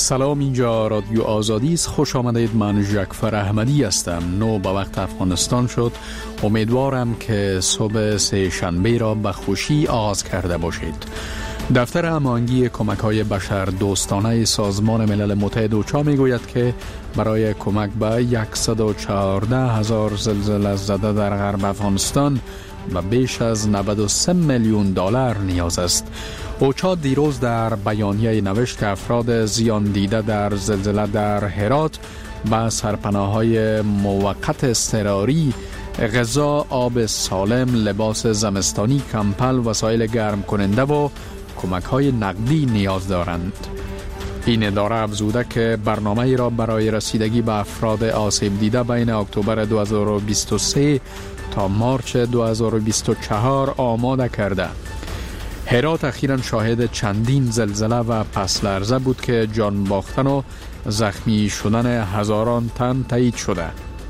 سلام، اینجا رادیو آزادی است. خوش آمدید. من جعفر احمدی هستم. 9 به وقت افغانستان شد. امیدوارم که صبح سه شنبه را به خوشی آغاز کرده باشید. دفتر هماهنگی کمک‌های بشردوستانه سازمان ملل متحد اوچا میگوید که برای کمک به 114,000 زلزله زده در غرب افغانستان و بیش از 93 میلیون دلار نیاز است. اوچا دیروز در بیانیه نوشت که افراد زیان دیده در زلزله در هرات به سرپناه‌های موقت اضطراری، غذا، آب سالم، لباس زمستانی، کمپل، وسایل گرم کننده و کمک‌های نقدی نیاز دارند. این اداره افزوده که برنامه را برای رسیدگی به افراد آسیب دیده بین اکتبر 2023 تا مارچ 2024 آماده کرده. هرات اخیراً شاهد چندین زلزله و پس لرزه بود که جان باختن و زخمی شدن هزاران تن تایید شده.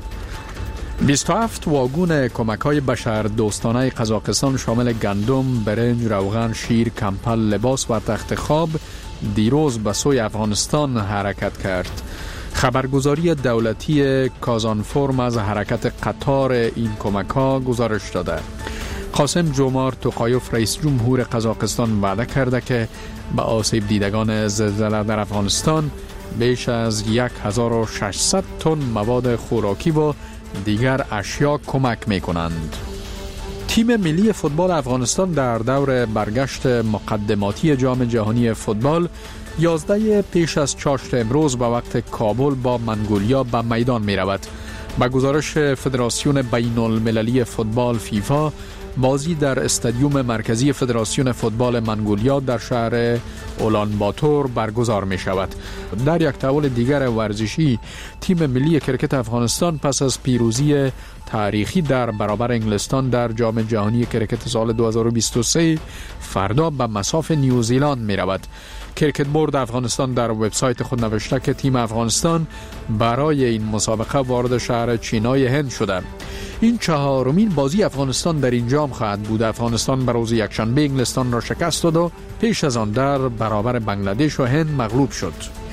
27 واگون کمک‌های بشردوستانه قزاقستان شامل گندم، برنج، روغن، شیر، کمپل، لباس و تخت خواب دیروز به سوی افغانستان حرکت کرد. خبرگزاری دولتی کازانفورم از حرکت قطار این کمک‌ها گزارش داده. قاسم جومارت توقایف رئیس جمهور قزاقستان وعده کرده که به آسیب دیدگان زلزله در افغانستان بیش از 1600 تن مواد خوراکی و دیگر اشیا کمک می کنند. تیم ملی فوتبال افغانستان در دور برگشت مقدماتی جام جهانی فوتبال 11 پیش از چاشت امروز به وقت کابل با منگولیا به میدان می رود. با گزارش فدراسیون بین المللی فوتبال فیفا، بازی در استادیوم مرکزی فدراسیون فوتبال منگولیا در شهر اولانباتور برگزار می شود. در یک تحول دیگر ورزشی، تیم ملی کرکت افغانستان پس از پیروزی تاریخی در برابر انگلستان در جام جهانی کرکت سال 2023 فردا به مصاف نیوزیلند می رود. کرکت بورد افغانستان در وبسایت خود نوشته که تیم افغانستان برای این مسابقه وارد شهر چینای هند شده. این چهارمین بازی افغانستان در این جام خواهد بود. افغانستان به روز یکشنبه انگلستان را شکست داد و پیش از آن در برابر بنگلادش و هند مغلوب شد.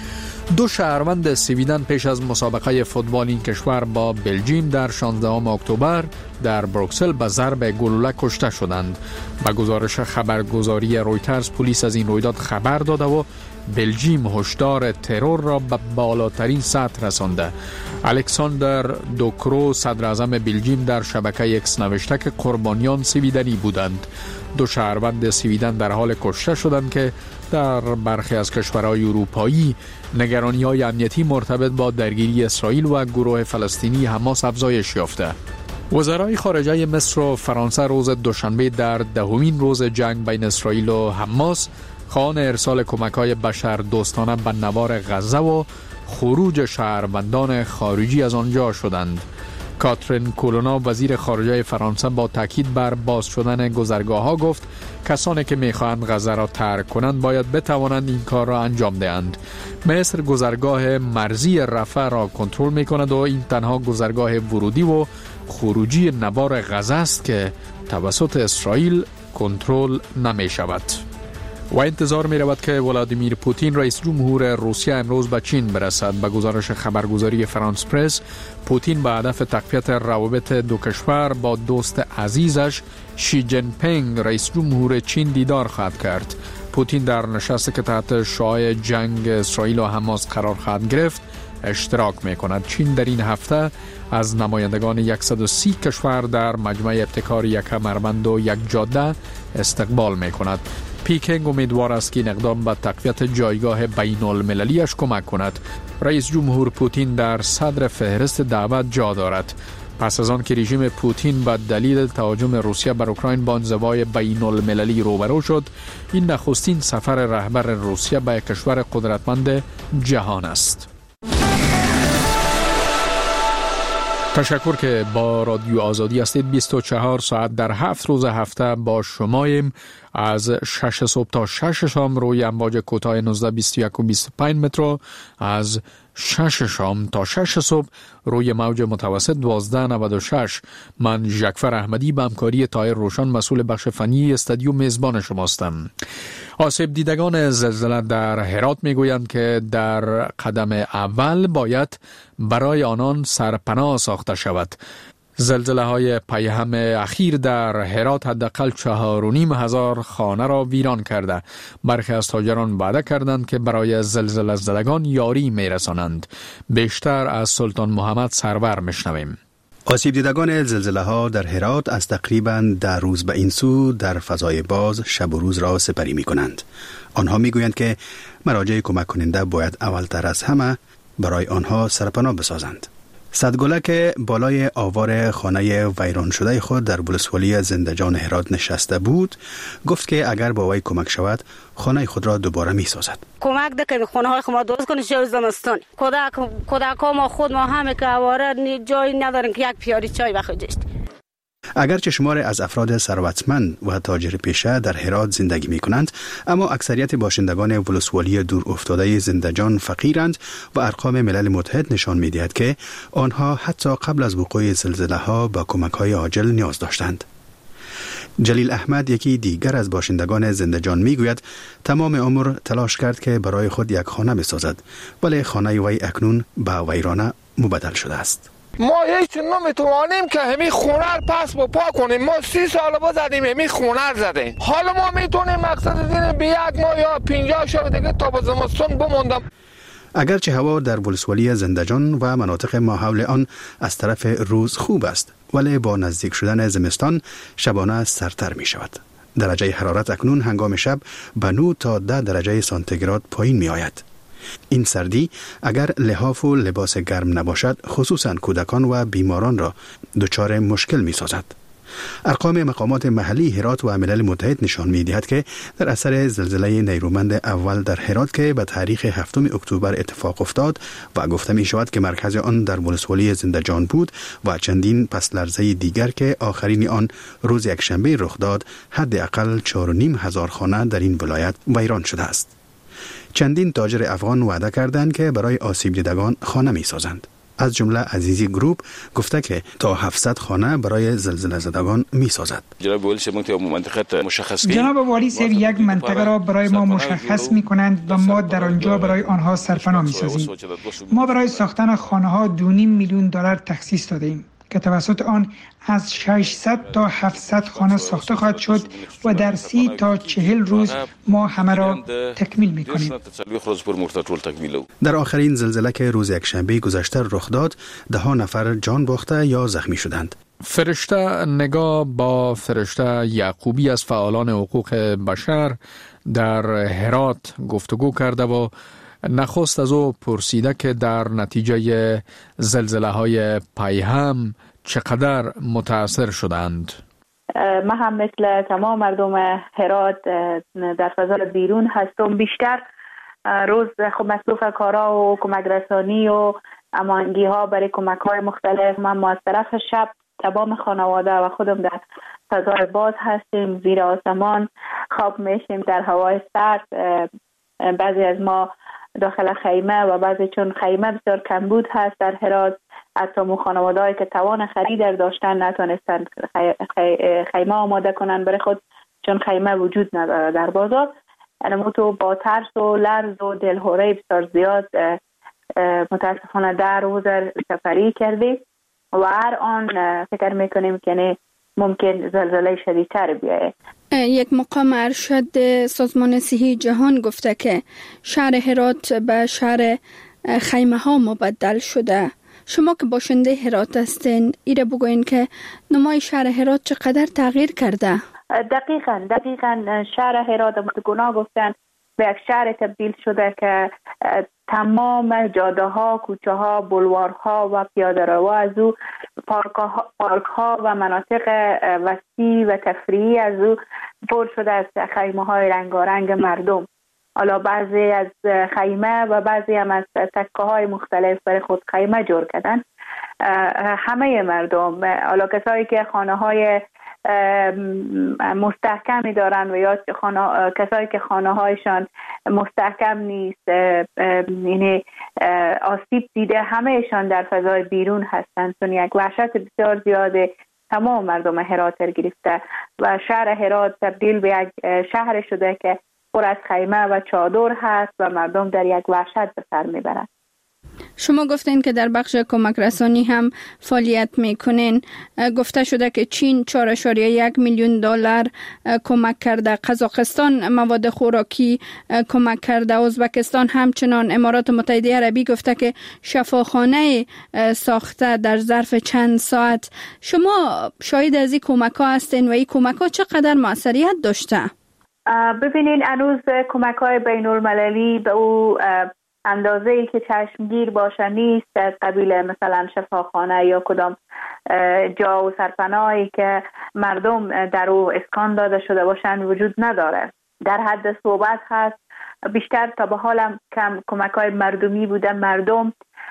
2 شهروند سویدن پیش از مسابقه فوتبال این کشور با بلژیم در 16 اکتبر در بروکسل به ضرب گلوله کشته شدند. با گزارش خبرگزاری رویترز، پلیس از این رویداد خبر داده و بلژیم هشدار ترور را به بالاترین سطح رسانده. الکساندر دوکرو، صدر اعظم بلژیم، در شبکه اکس نوشته که قربانیان سویدنی بودند. 2 شهروند سویدن در حال کشته شدند که در برخی از کشورهای اروپایی نگرانی‌های امنیتی مرتبط با درگیری اسرائیل و گروه فلسطینی حماس افزایش یافته. وزرای خارجه مصر و فرانسه روز دوشنبه در 10مین روز جنگ بین اسرائیل و حماس خواهان ارسال کمک‌های بشردوستانه به نوار غزه و خروج شهروندان خارجی از آنجا شدند. کاترین کولونا، وزیر خارجه فرانسه، با تاکید بر باز شدن گذرگاه‌ها گفت کسانی که می‌خواهند غزه را ترک کنند باید بتوانند این کار را انجام دهند. مصر گذرگاه مرزی رفح را کنترل می‌کند و این تنها گذرگاه ورودی و خروجی نوار غزه است که توسط اسرائیل کنترل نمی‌شود. و انتظار می رود که ولادیمیر پوتین رئیس جمهور روسیه امروز به چین برسد. به گزارش خبرگزاری فرانس پرس، پوتین به هدف تقویت روابط دو کشور با دوست عزیزش شی جین پینگ رئیس جمهور چین دیدار خواهد کرد. پوتین در نشستی که تحت شعاع جنگ اسرائیل و حماس قرار خواهد گرفت اشتراک می کند. چین در این هفته از نمایندگان 130 کشور در مجمع ابتکار یک کمربند و یک جاده استقبال می کند. پیکنگ امیدوار است که این اقدام به تقویت جایگاه بین المللیش کمک کند. رئیس جمهور پوتین در صدر فهرست دعوت جا دارد. پس از آن که رژیم پوتین به دلیل تهاجم روسیه بر اوکراین با انزوای بین المللی روبرو شد، این نخستین سفر رهبر روسیه به کشور قدرتمند جهان است. تشکر که با رادیو آزادی هستید. 24 ساعت در 7 روز هفته با شماییم. از 6 صبح تا 6 شام روی امواج کوتاه 19، 21 و 25 متر، از 6 شام تا 6 صبح روی موج متوسط 1296. من جعفر احمدی به همکاری طاهر روشن مسئول بخش فنی استادیو میزبان شماستم. آسیب دیدگان زلزله در هرات میگویند که در قدم اول باید برای آنان سرپناه ساخته شود. زلزله های پیهم اخیر در هرات حداقل 4,500 خانه را ویران کرده. برخی از تاجران وعده کردند که برای زلزله زدگان یاری میرسانند. بیشتر از سلطان محمد سرور میشنویم. آسیب دیدگان زلزله ها در هرات از تقریباً 10 روز به این سو در فضای باز شب و روز را سپری می کنند. آنها می گویند که مراجع کمک کننده باید اولتر از همه برای آنها سرپناه بسازند. صدگله بالای آوار خانه ویران شده خود در ولسوالی زندجان هرات نشسته بود، گفت که اگر با وی کمک شود خانه خود را دوباره می سازد. کمک دکن خانه های خود درست کنید شو زمستان. کودک ما خود ما همه که آواره جایی ندارن که یک پیالی چای بخورید. اگرچه شمار از افراد ثروتمند و تاجر پیشه در هرات زندگی می کنند، اما اکثریت باشندگان ولسوالی دور افتاده زندجان فقیرند و ارقام ملل متحد نشان می دهد که آنها حتی قبل از وقوع زلزله ها با کمک های عاجل نیاز داشتند. جلیل احمد یکی دیگر از باشندگان زندجان می گوید تمام عمر تلاش کرد که برای خود یک خانه بسازد، ولی خانه وی اکنون به ویرانه مبدل شده است. ما هیچ نمیتوانیم که همین خونه رو پس با پا کنیم. ما 30 سال با زدیم همین خونه رو زدیم. حالا ما میتونیم مقصد دینه به یک ماه یا 50 شب دیگه تا با زمستون بموندم. اگرچه هوا در ولسوالی زندجان و مناطق ماحول آن از طرف روز خوب است، ولی با نزدیک شدن زمستان شبانه سردتر می شود. درجه حرارت اکنون هنگام شب به 9 تا 10 درجه سانتیگراد پایین می آید. این سردی اگر لحاف و لباس گرم نباشد، خصوصا کودکان و بیماران را دچار مشکل می سازد. ارقام مقامات محلی هرات و ملل متحد نشان می دهد که در اثر زلزله نیرومند اول در هرات که به تاریخ 7 اکتبر اتفاق افتاد و گفته می شود که مرکز آن در ولسوالی زندجان بود و چندین پس لرزه دیگر که آخرین آن روز یکشنبه رخ داد، حداقل 4,500 خانه در این ولایت ویران شده است. چندین تاجر افغان وعده کردند که برای آسیب دیدگان خانه می سازند. از جمله عزیزی گروپ گفته که تا 700 خانه برای زلزله زدگان می سازد. جناب والی صاحب یک منطقه را برای ما مشخص می کنند و ما در آنجا برای آنها سرپناه می سازیم. ما برای ساختن خانه ها 2.5 میلیون دلار تخصیص داده ایم که توسط آن از 600 تا 700 خانه ساخته خواهد شد و در 30 تا 40 روز ما همه را تکمیل می‌کنیم. در آخرین زلزله که روز یکشنبه گذشته رخ داد، 10 نفر جان باخته یا زخمی شدند. فرشته نگاه با فرشته یعقوبی از فعالان حقوق بشر در هرات گفتگو کرده و نخست از او پرسیده که در نتیجه زلزله های پیهم چقدر متاثر شدند. من هم مثل تمام مردم هرات در فضای بیرون هستم. بیشتر روز خب مصروف کارا و کمک رسانی و امانگی ها برای کمک های مختلف. من از طرف شب تمام خانواده و خودم در فضای باز هستیم، زیر آسمان خواب میشیم در هوای سرد. بعضی از ما داخل خیمه و بعضی چون خیمه بسیار کمبود هست در هرات، حتی خانواده‌ای که توان خرید داشتن نتونستند خیمه آماده کنن برای خود چون خیمه وجود نداره در بازار. یعنی تو با ترس و لرز و دلهوره بسیار زیاد متاسفانه 10 روز سفری کردیم و هر آن فکر میکنیم که ممکن زلزله شدیدتر بیاید. یک مقام ارشد سازمان صحی جهان گفته که شهر هرات به شهر خیمه ها مبدل شده. شما که باشنده هرات هستین، ایره بگوین که نمای شهر هرات چقدر تغییر کرده؟ دقیقاً شهر هرات متگنا گفتن به یک شهر تبدیل شده که تمام جاده ها، کوچه ها، بلوارها و پیاده رو از او پارک ها و مناطق وسیع و تفریحی از او پر شده از خیمه های رنگارنگ مردم. حالا بعضی از خیمه و بعضی هم از تکه های مختلف برای خود خیمه جور کردن. همه مردم، حالا کسایی که خانه های مستحکمی دارن و یا کسایی که خانه هایشان مستحکم نیست، یعنی آسیب دیده، همهشان در فضای بیرون هستند. چون یک وحشت بسیار زیاده تمام مردم هرات گرفته و شهر هرات تبدیل به یک شهر شده که پر از خیمه و چادر هست و مردم در یک وحشت به سر میبرند. شما گفتین که در بخش کمک رسانی هم فعالیت میکنین. گفته شده که چین 4.1 میلیون دلار کمک کرده، قزاقستان مواد خوراکی کمک کرده، ازبکستان همچنان. امارات متحده عربی گفته که شفاخانه ساخته در ظرف چند ساعت. شما شاهد از این کمک ها هستین و این کمک ها چقدر موثریت داشته؟ ببینین هنوز کمک های بین المللی به او اندازه‌ای که چشمگیر باشه نیست. از قبیل مثلا شفاخانه یا کدام جا و سرپناهی که مردم در او اسکان داده شده باشند وجود نداره. در حد صحبت هست. بیشتر تا به حال کم کمک های مردمی بوده. مردم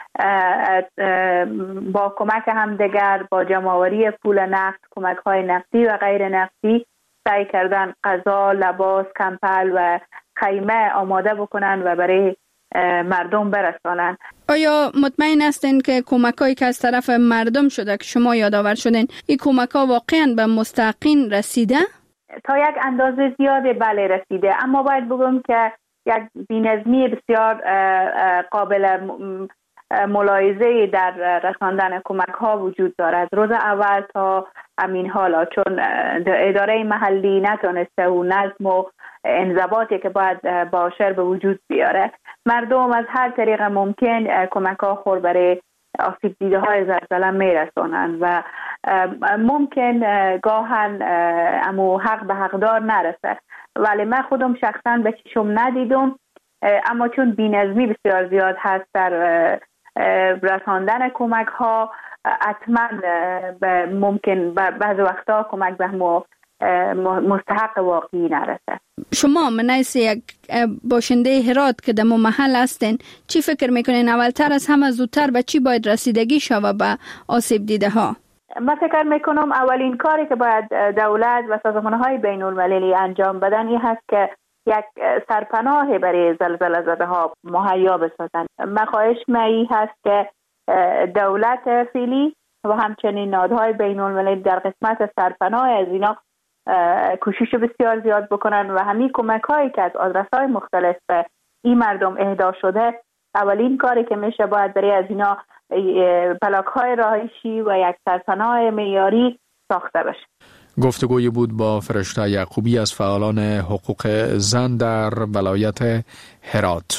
با کمک همدیگر، با جمع‌آوری پول نقد، کمک های نقدی و غیر نقدی سعی کردن غذا، لباس، کمپل و خیمه آماده بکنن و برای مردم برسانن. آیا مطمئن هستین که کمکایی که از طرف مردم شده که شما یادآور شدین، این کمک‌ها واقعاً به مستحقین رسیده؟ تا یک اندازه زیاده بله رسیده، اما باید بگم که یک بی‌نظمی بسیار قابل ملاحظه در رساندن کمک‌ها وجود دارد. روز اول تا همین حالا چون اداره محلی نتونسته و نظم و انضباطی که باید باشه به وجود بیاره، مردم از هر طریق ممکن کمک‌ها خور برای آسیب دیده های زلزله میرسونن و ممکن گاهن امو حق به حقدار نرسه، ولی من خودم شخصا به چشم ندیدم، اما چون بی‌نظمی بسیار زیاد هست در رساندن کمک ها، حتما ممکن بعض وقتا کمک به مستحق واقعی نرسه. شما منیس یک باشنده هرات که در محل هستین، چی فکر میکنین اولتر از همه زودتر به چی باید رسیدگی شوه به آسیب دیده ها؟ من فکر میکنم اولین کاری که باید دولت و سازمان‌های بین المللی انجام بدن این هست که یک سرپناه برای زلزله زده ها مهیا بسازن. مخواهش من هست که دولت فعلی و همچنین نهادهای بین المللی در قسمت سرپناه از اینا کوشش بسیار زیاد بکنن و همین کمک هایی که از آدرس های مختلف به این مردم اهدا شده، اولین کاری که میشه باید برای از اینا پلاک های رهایشی و یک سرپناه معیاری ساخته بشه. گفتگوی بود با فرشته یعقوبی از فعالان حقوق زن در ولایت هرات.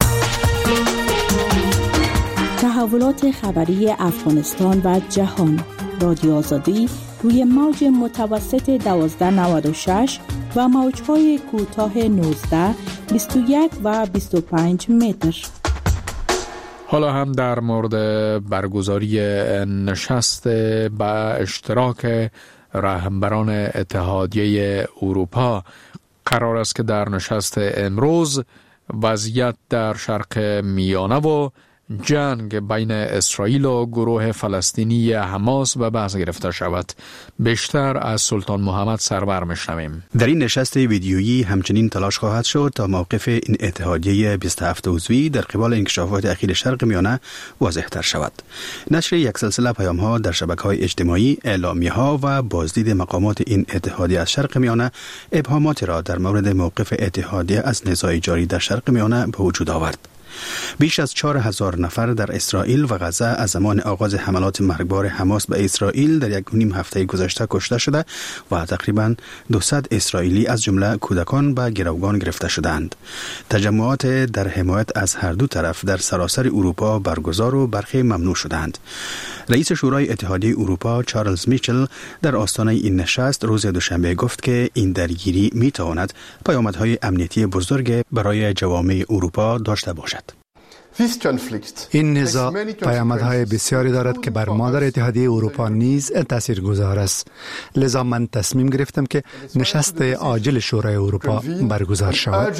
تحولات خبری افغانستان و جهان. رادیو آزادی روی موج متوسط 1296 و موج‌های کوتاه 19، 21 و 25 متر. حالا هم در مورد برگزاری نشست با اشتراک رهبران اتحادیه اروپا قرار است که در نشست امروز وضعیت در شرق میانه و جنگ بین اسرائیل و گروه فلسطینی حماس به بحث گرفته شود. بیشتر از سلطان محمد سرور میشنویم. در این نشست ویدیویی همچنین تلاش خواهد شد تا موقف این اتحادیه 27 عضوی در قبال انکشافات اخیر شرق میانه واضح تر شود. نشر یک سلسله پیام‌ها در شبکه‌های اجتماعی، اعلامیه‌ها و بازدید مقامات این اتحادیه از شرق میانه ابهامات را در مورد موقف اتحادیه از نزاع جاری در شرق میانه به وجود آورد. بیش از 4000 نفر در اسرائیل و غزه از زمان آغاز حملات مرگبار حماس به اسرائیل در 1.5 هفته گذشته کشته شده و تقریباً 200 اسرائیلی از جمله کودکان به گروگان گرفته شدند. تجمعات در حمایت از هر دو طرف در سراسر اروپا برگزار و برخی ممنوع شدند. رئیس شورای اتحادیه اروپا چارلز میچل در آستانه این نشست روز دوشنبه گفت که این درگیری میتواند پیامدهای امنیتی بزرگ برای جوامع اروپا داشته باشد. این نزاع پیامدهای بسیاری دارد که بر ما در اتحادیه اروپا نیز تاثیرگذار است. لذا من تصمیم گرفتم که نشست عاجل شورای اروپا برگزار شود.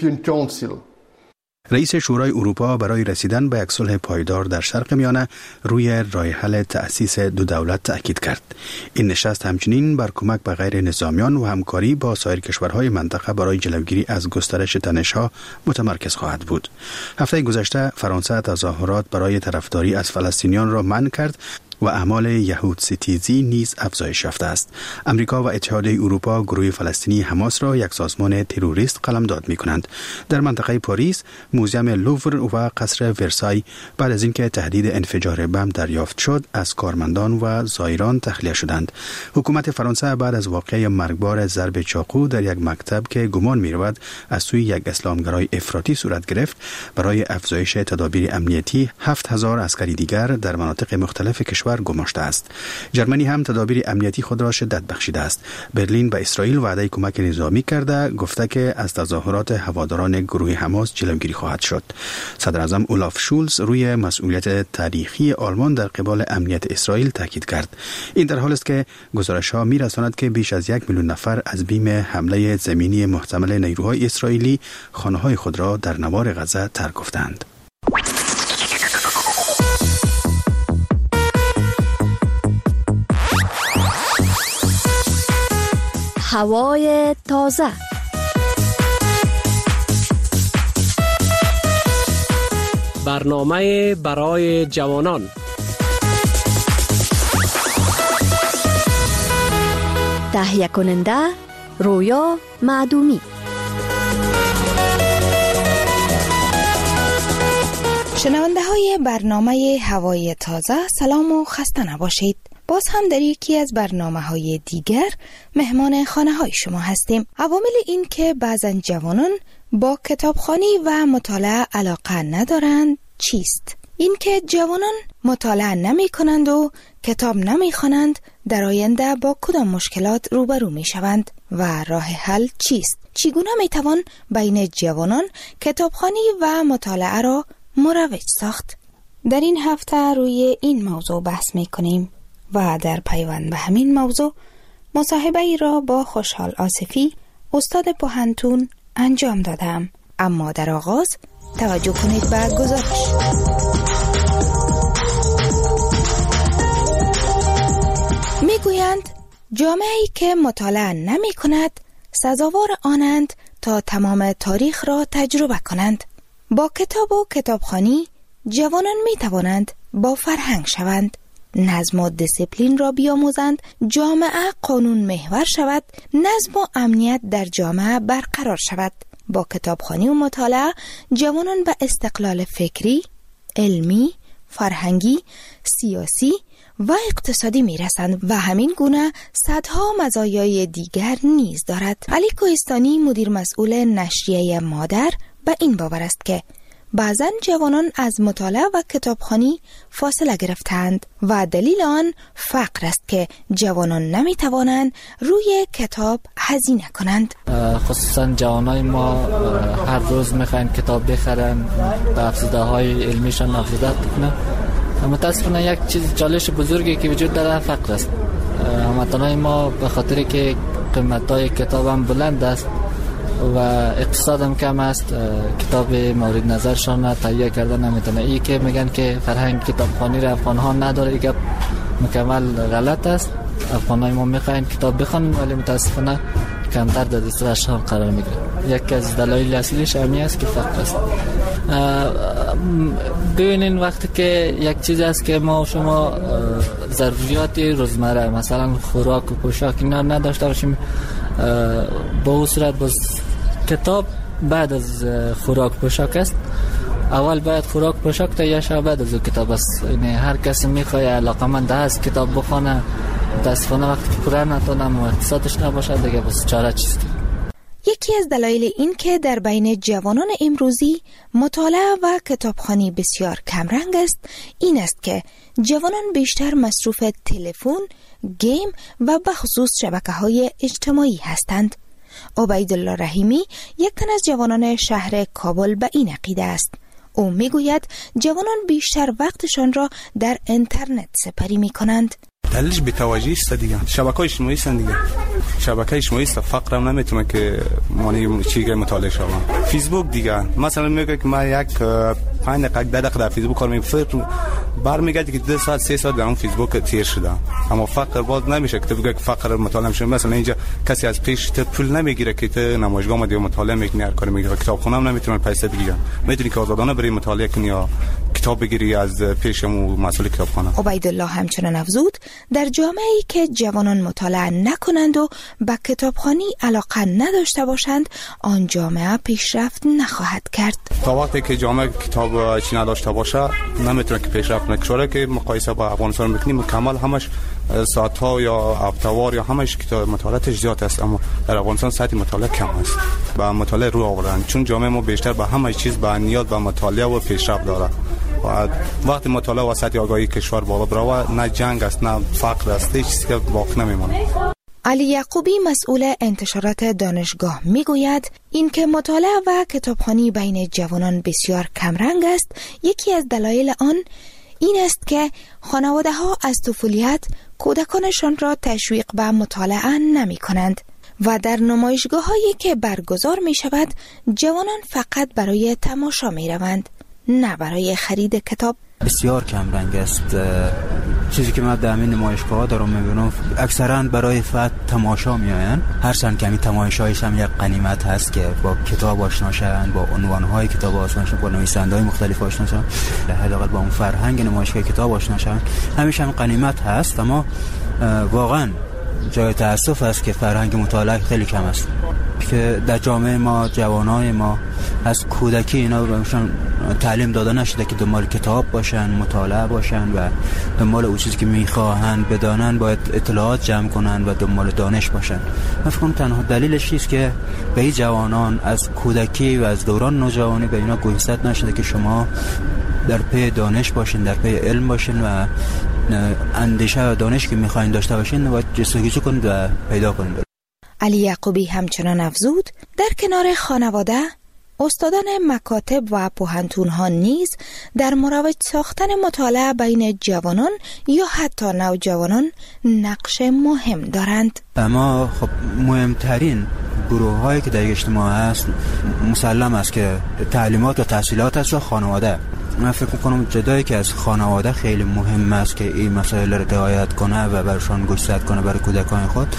رئیس شورای اروپا برای رسیدن به یک صلح پایدار در شرق میانه روی راه حل تأسیس دو دولت تأکید کرد. این نشست همچنین بر کمک به غیر نظامیان و همکاری با سایر کشورهای منطقه برای جلوگیری از گسترش تنش‌ها متمرکز خواهد بود. هفته گذشته فرانسه تظاهرات برای طرفداری از فلسطینیان را منع کرد و اعمال یهود ستیزی نیز افزایش یافته است. امریکا و اتحادیه اروپا گروه فلسطینی حماس را یک سازمان تروریست قلمداد می‌کنند. در منطقه پاریس، موزیم لوور و قصر ورسای بعد از اینکه تهدید انفجار بم دریافت شد، از کارمندان و زائران تخلیه شدند. حکومت فرانسه بعد از واقعه مرگبار ضرب چاقو در یک مکتب که گمان می‌رود از سوی یک اسلامگرای افراطی صورت گرفت، برای افزایش تدابیر امنیتی 7000 عسکری دیگر در مناطق مختلف کشور گماشته است. جرمنی هم تدابیر امنیتی خود را شدت بخشیده است. برلین به اسرائیل وعده کمک نظامی کرده، گفته که از تظاهرات هواداران گروه حماس جلوگیری خواهد شد. صدر اعظم اولاف شولز روی مسئولیت تاریخی آلمان در قبال امنیت اسرائیل تاکید کرد. این در حالی است که گزارش‌ها می‌رساند که بیش از 1 میلیون نفر از بیم حمله زمینی محتمل نیروهای اسرائیلی خانه‌های خود را در نوار غزه ترک گفتند. هوای تازه. برنامه برای جوانان. تهیه کننده رویا معدومی. شنونده های برنامه هوای تازه، سلام و خسته نباشید. باز هم در یکی از برنامه‌های دیگر مهمان خانه‌های شما هستیم. عوامل این که بعضن جوانان با کتابخوانی و مطالعه علاقه ندارند چیست؟ این که جوانان مطالعه نمی کنند و کتاب نمی خوانند در آینده با کدام مشکلات روبرو می شوند و راه حل چیست؟ چگونه می توان بین جوانان کتابخوانی و مطالعه را مروج ساخت؟ در این هفته روی این موضوع بحث می کنیم و در پیوند به همین موضوع مصاحبه ای را با خوشحال آصفی استاد پوهنتون انجام دادم. اما در آغاز توجه کنید به گزارش. میگویند جامعه‌ای که مطالعه نمی کند سزاوار آنند تا تمام تاریخ را تجربه کنند. با کتاب و کتابخوانی جوانان می توانند با فرهنگ شوند، نظم و دیسیپلین را بیاموزند، جامعه قانون محور شود، نظم و امنیت در جامعه برقرار شود. با کتابخوانی و مطالعه جوانان به استقلال فکری، علمی، فرهنگی، سیاسی و اقتصادی میرسند و همین گونه صدها مزایای دیگر نیز دارد. علی کوهستانی مدیر مسئول نشریه مادر به این باور است که بعضن جوانان از مطالعه و کتابخوانی فاصله گرفتند و دلیل آن فقر است که جوانان نمی توانند روی کتاب هزینه کنند. خصوصا جوانای ما هر روز میخواین کتاب بخرن، به افزوده های علمیشان افزوده کنن. متاسفانه یک چیز چالش بزرگی که وجود داره فقر است. هموطنای ما به خاطر که قیمت‌های کتاب هم بلند است و اقتصاد هم کم است، کتاب مورد نظرشان تهیه کردن نمیتونه. این که میگن که فرهنگ کتابخوانی را افغان‌ها نداره، دیگه مکمل غلط است. افغانای ما میخواین کتاب بخونن ولی متاسفانه کمتر در دسترسشان قرار میگیره. یکی از دلایل اصلیش همین است که فقر است. ببینین وقتی که یک چیز است که ما و شما ضروریات روزمره مثلا خوراک و پوشاک اینا نداشته باشیم، با اون صورت باز کتاب بعد از خوراک پوشاک است. اول باید خوراک پوشاک تهیه شود، بعد از کتاب است. یعنی هر کسی میخواد علاقمند است کتاب بخونه، متاسفانه وقتی که پوره نتونم و اقتصادش نباشه دیگه بس چاره چیست. یکی از دلایل این که در بین جوانان امروزی مطالعه و کتابخوانی بسیار کمرنگ است این است که جوانان بیشتر مصروف تلفن، گیم و بخصوص شبکه‌های اجتماعی هستند. عبیدالله رحیمی یک تن از جوانان شهر کابل به این عقیده است. او میگوید جوانان بیشتر وقتشان را در اینترنت سپری می‌کنند. دلیلش بی‌توجهی است دیگه. شبکه‌های اجتماعی است دیگه. شبکه اجتماعی است، فقر هم نمیتونه که معنی چیزی مطالعه شوم. فیسبوک دیگه مثلا میگه که ما یک 5 دقیقه 10 دقیقه در فیسبوک کار می‌کنم، برمیگردی که 2 ساعت 3 ساعت در اون فیسبوک تیر شده. اما فقر باز نمیشه که بگه که فقر مطالعه میشه. مثلا اینجا کسی از پیش ته پول نمیگیره که ته نمایشگاه ما دیگه مطالعه میکنه، هر کاری میگیره. کتابخونه هم نمیتونه پیسه بگیره. میتونی که آزادانه بری مطالعه کنی یا کتاب بگیری از پیشمو مسئول کتابخانه. عبیدالله همچنان افزود در جامعه‌ای که جوانان مطالعه نکنند و به کتابخوانی علاقه نداشته باشند آن جامعه پیشرفت نخواهد کرد. تا وقتی که جامعه کتاب چی نداشته باشه نمیتونه که پیشرفت نکنه. که مقایسه با افغانستان میکنیم مکمل همش ساعت‌ها یا هفته‌وار یا همش کتاب مطالعاتش زیاد است، اما در افغانستان سطح مطالعه کم است. با مطالعه رو آوردن چون جامعه ما بیشتر به همه چیز با نیاز به مطالعه و پیشرفت داره. و وقتی مطالعه و سطح آگاهی کشور بالا بره نه جنگ است نه فقر است، هیچ چیزی که باقی نمیمونه. علی یعقوبی مسئول انتشارات دانشگاه میگوید اینکه مطالعه و کتابخوانی بین جوانان بسیار کمرنگ است. یکی از دلایل آن این است که خانواده ها از طفولیت کودکانشان را تشویق به مطالعه نمی کنند و در نمایشگاه هایی که برگزار می شود جوانان فقط برای تماشا می روند نه برای خرید کتاب. بسیار کم رنگ است. چیزی که من در همین نمایشگاه دارم میبینم اکثرا برای فقط تماشا میآیند. هرچند که همین تماشایش هم یک غنیمت هست که با کتاب آشنا شوند، با عنوانهای کتاب آشنا شوند، با نویسنده‌های مختلف آشنا شوند، حداقل با اون فرهنگ نمایشگاه کتاب آشنا شوند. همیشه هم غنیمت هست، اما واقعا جای تأسف است که فرهنگ مطالعه خیلی کم است. که در جامعه ما جوانای ما از کودکی اینا بهشون تعلیم داده نشده که دنبال کتاب باشن، مطالعه باشن و دنبال اون چیزی که میخواهن بدانن باید اطلاعات جمع کنن و دنبال دانش باشن. من فکر کنم تنها دلیلش است که به این جوانان از کودکی و از دوران نوجوانی به اینا گوشزد نشده که شما در پی دانش باشین، در پی علم باشین و اندیشه و دانش که میخواین داشته باشین باید جستجو کنید و پیدا کنید. علی یعقوبی همچنان افزود در کنار خانواده استادان مکاتب و پوهنتون‌ها نیز در مروج ساختن مطالعه بین جوانان یا حتی نوجوانان نقش مهم دارند. اما خب مهمترین گروه‌هایی که در اجتماع هست مسلم است که تعلیمات و تحصیلات است و خانواده. من فکر می‌کنم جدایی که از خانواده خیلی مهم است که این مسائل را رعایت کنه و برشان گوشزد کنه برای کودکان خود.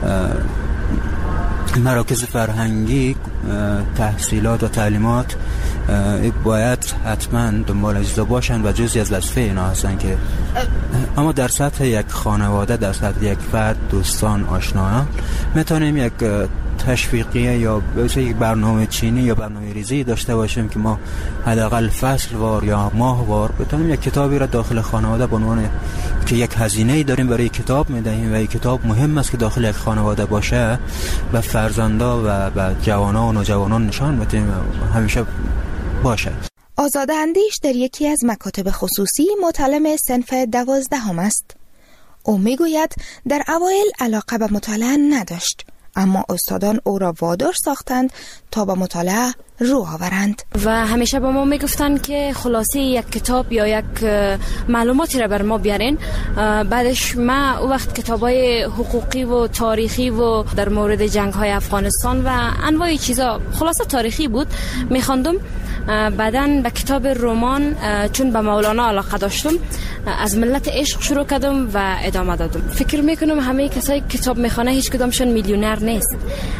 مراکز فرهنگی تحصیلات و تعلیمات باید حتما دنبال اجزا باشن و جزئی از وظیفه اینا هستن که اما در سطح یک خانواده، در سطح یک فرد، دوستان، آشنایان میتونیم یک تشویقیه یا یک برنامه چینی یا برنامه ریزی داشته باشیم که ما حداقل فصل وار یا ماه وار بتونیم یک کتابی را داخل خانواده به عنوان که یک هزینه‌ای داریم برای کتاب میدهیم و این کتاب مهم است که داخل یک خانواده باشه و فرزندا و جوانان و نوجوانان نشان بدیم همیشه باشه. آزاده اندیش در یکی از مکاتب خصوصی متعلم صنف 12 است. او میگوید در اوایل علاقه به مطالعه نداشت، اما استادان او را وادار ساختند تا به مطالعه رو آورند و همیشه به ما میگفتن که خلاصه یک کتاب یا یک معلوماتی را بر ما بیارین. بعدش ما او وقت کتابای حقوقی و تاریخی و در مورد جنگ‌های افغانستان و انواع چیزا خلاصه تاریخی بود میخواندم. بعداً به کتاب رمان چون به مولانا علاقه داشتم از ملت عشق شروع کردم و ادامه دادم. فکر میکنم همه کسایی که کتاب میخوانه هیچ کدامشون میلیونر نیست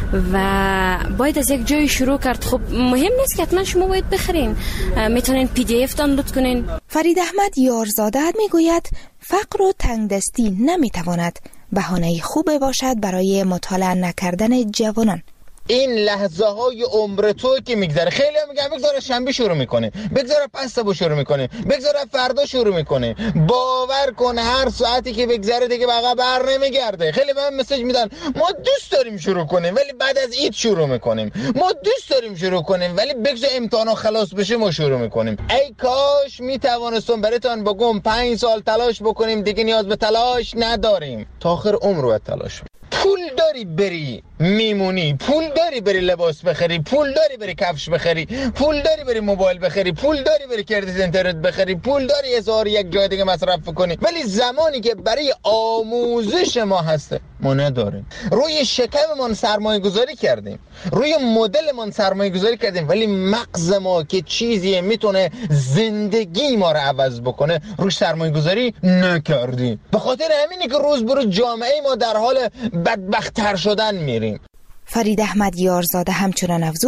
و باید از یک جای شروع کرد. خب مهم نیست که حتما شما باید بخرین، میتونین PDF دانلود کنین. فرید احمد یارزاده میگوید فقر و تنگدستی نمیتواند بهانه خوبی باشد برای مطالعه نکردن جوانان. این لحظه های عمر تو که میگذره، خیلی هم میگن بگذاره شنبه شروع میکنه، بگذاره پس شروع میکنه، بگذاره فردا شروع میکنه. باور کن هر ساعتی که بگذره دیگه بقا بر نمیگرده. خیلی به من مسیج میدن ما دوست داریم شروع کنیم ولی بعد از عید شروع میکنیم، ما دوست داریم شروع کنیم ولی بگذار امتحانا خلاص بشه ما شروع میکنیم. ای کاش میتوانستم براتون بگم 5 سال تلاش بکنیم دیگه نیاز به تلاش نداریم، تا آخر عمر باید تلاش. پول داری بری میمونی، پول داری بری لباس بخری، پول داری بری کفش بخری، پول داری بری موبایل بخری، پول داری بری کردیت اینترنت بخری، پول داری هزار یک جای دیگه مصرف کنی، ولی زمانی که برای آموزش ما هسته ما نداریم. روی شکممون سرمایه گذاری کردیم، روی مدلمون سرمایه گذاری کردیم، ولی مغز ما که چیزی میتونه زندگی ما رو عوض بکنه روش سرمایه گذاری نکردیم. به خاطر همینه که روز به روز جامعه ما در حال بدبخت‌تر شدن میریم. فرید احمد یارزاده همچنان افزود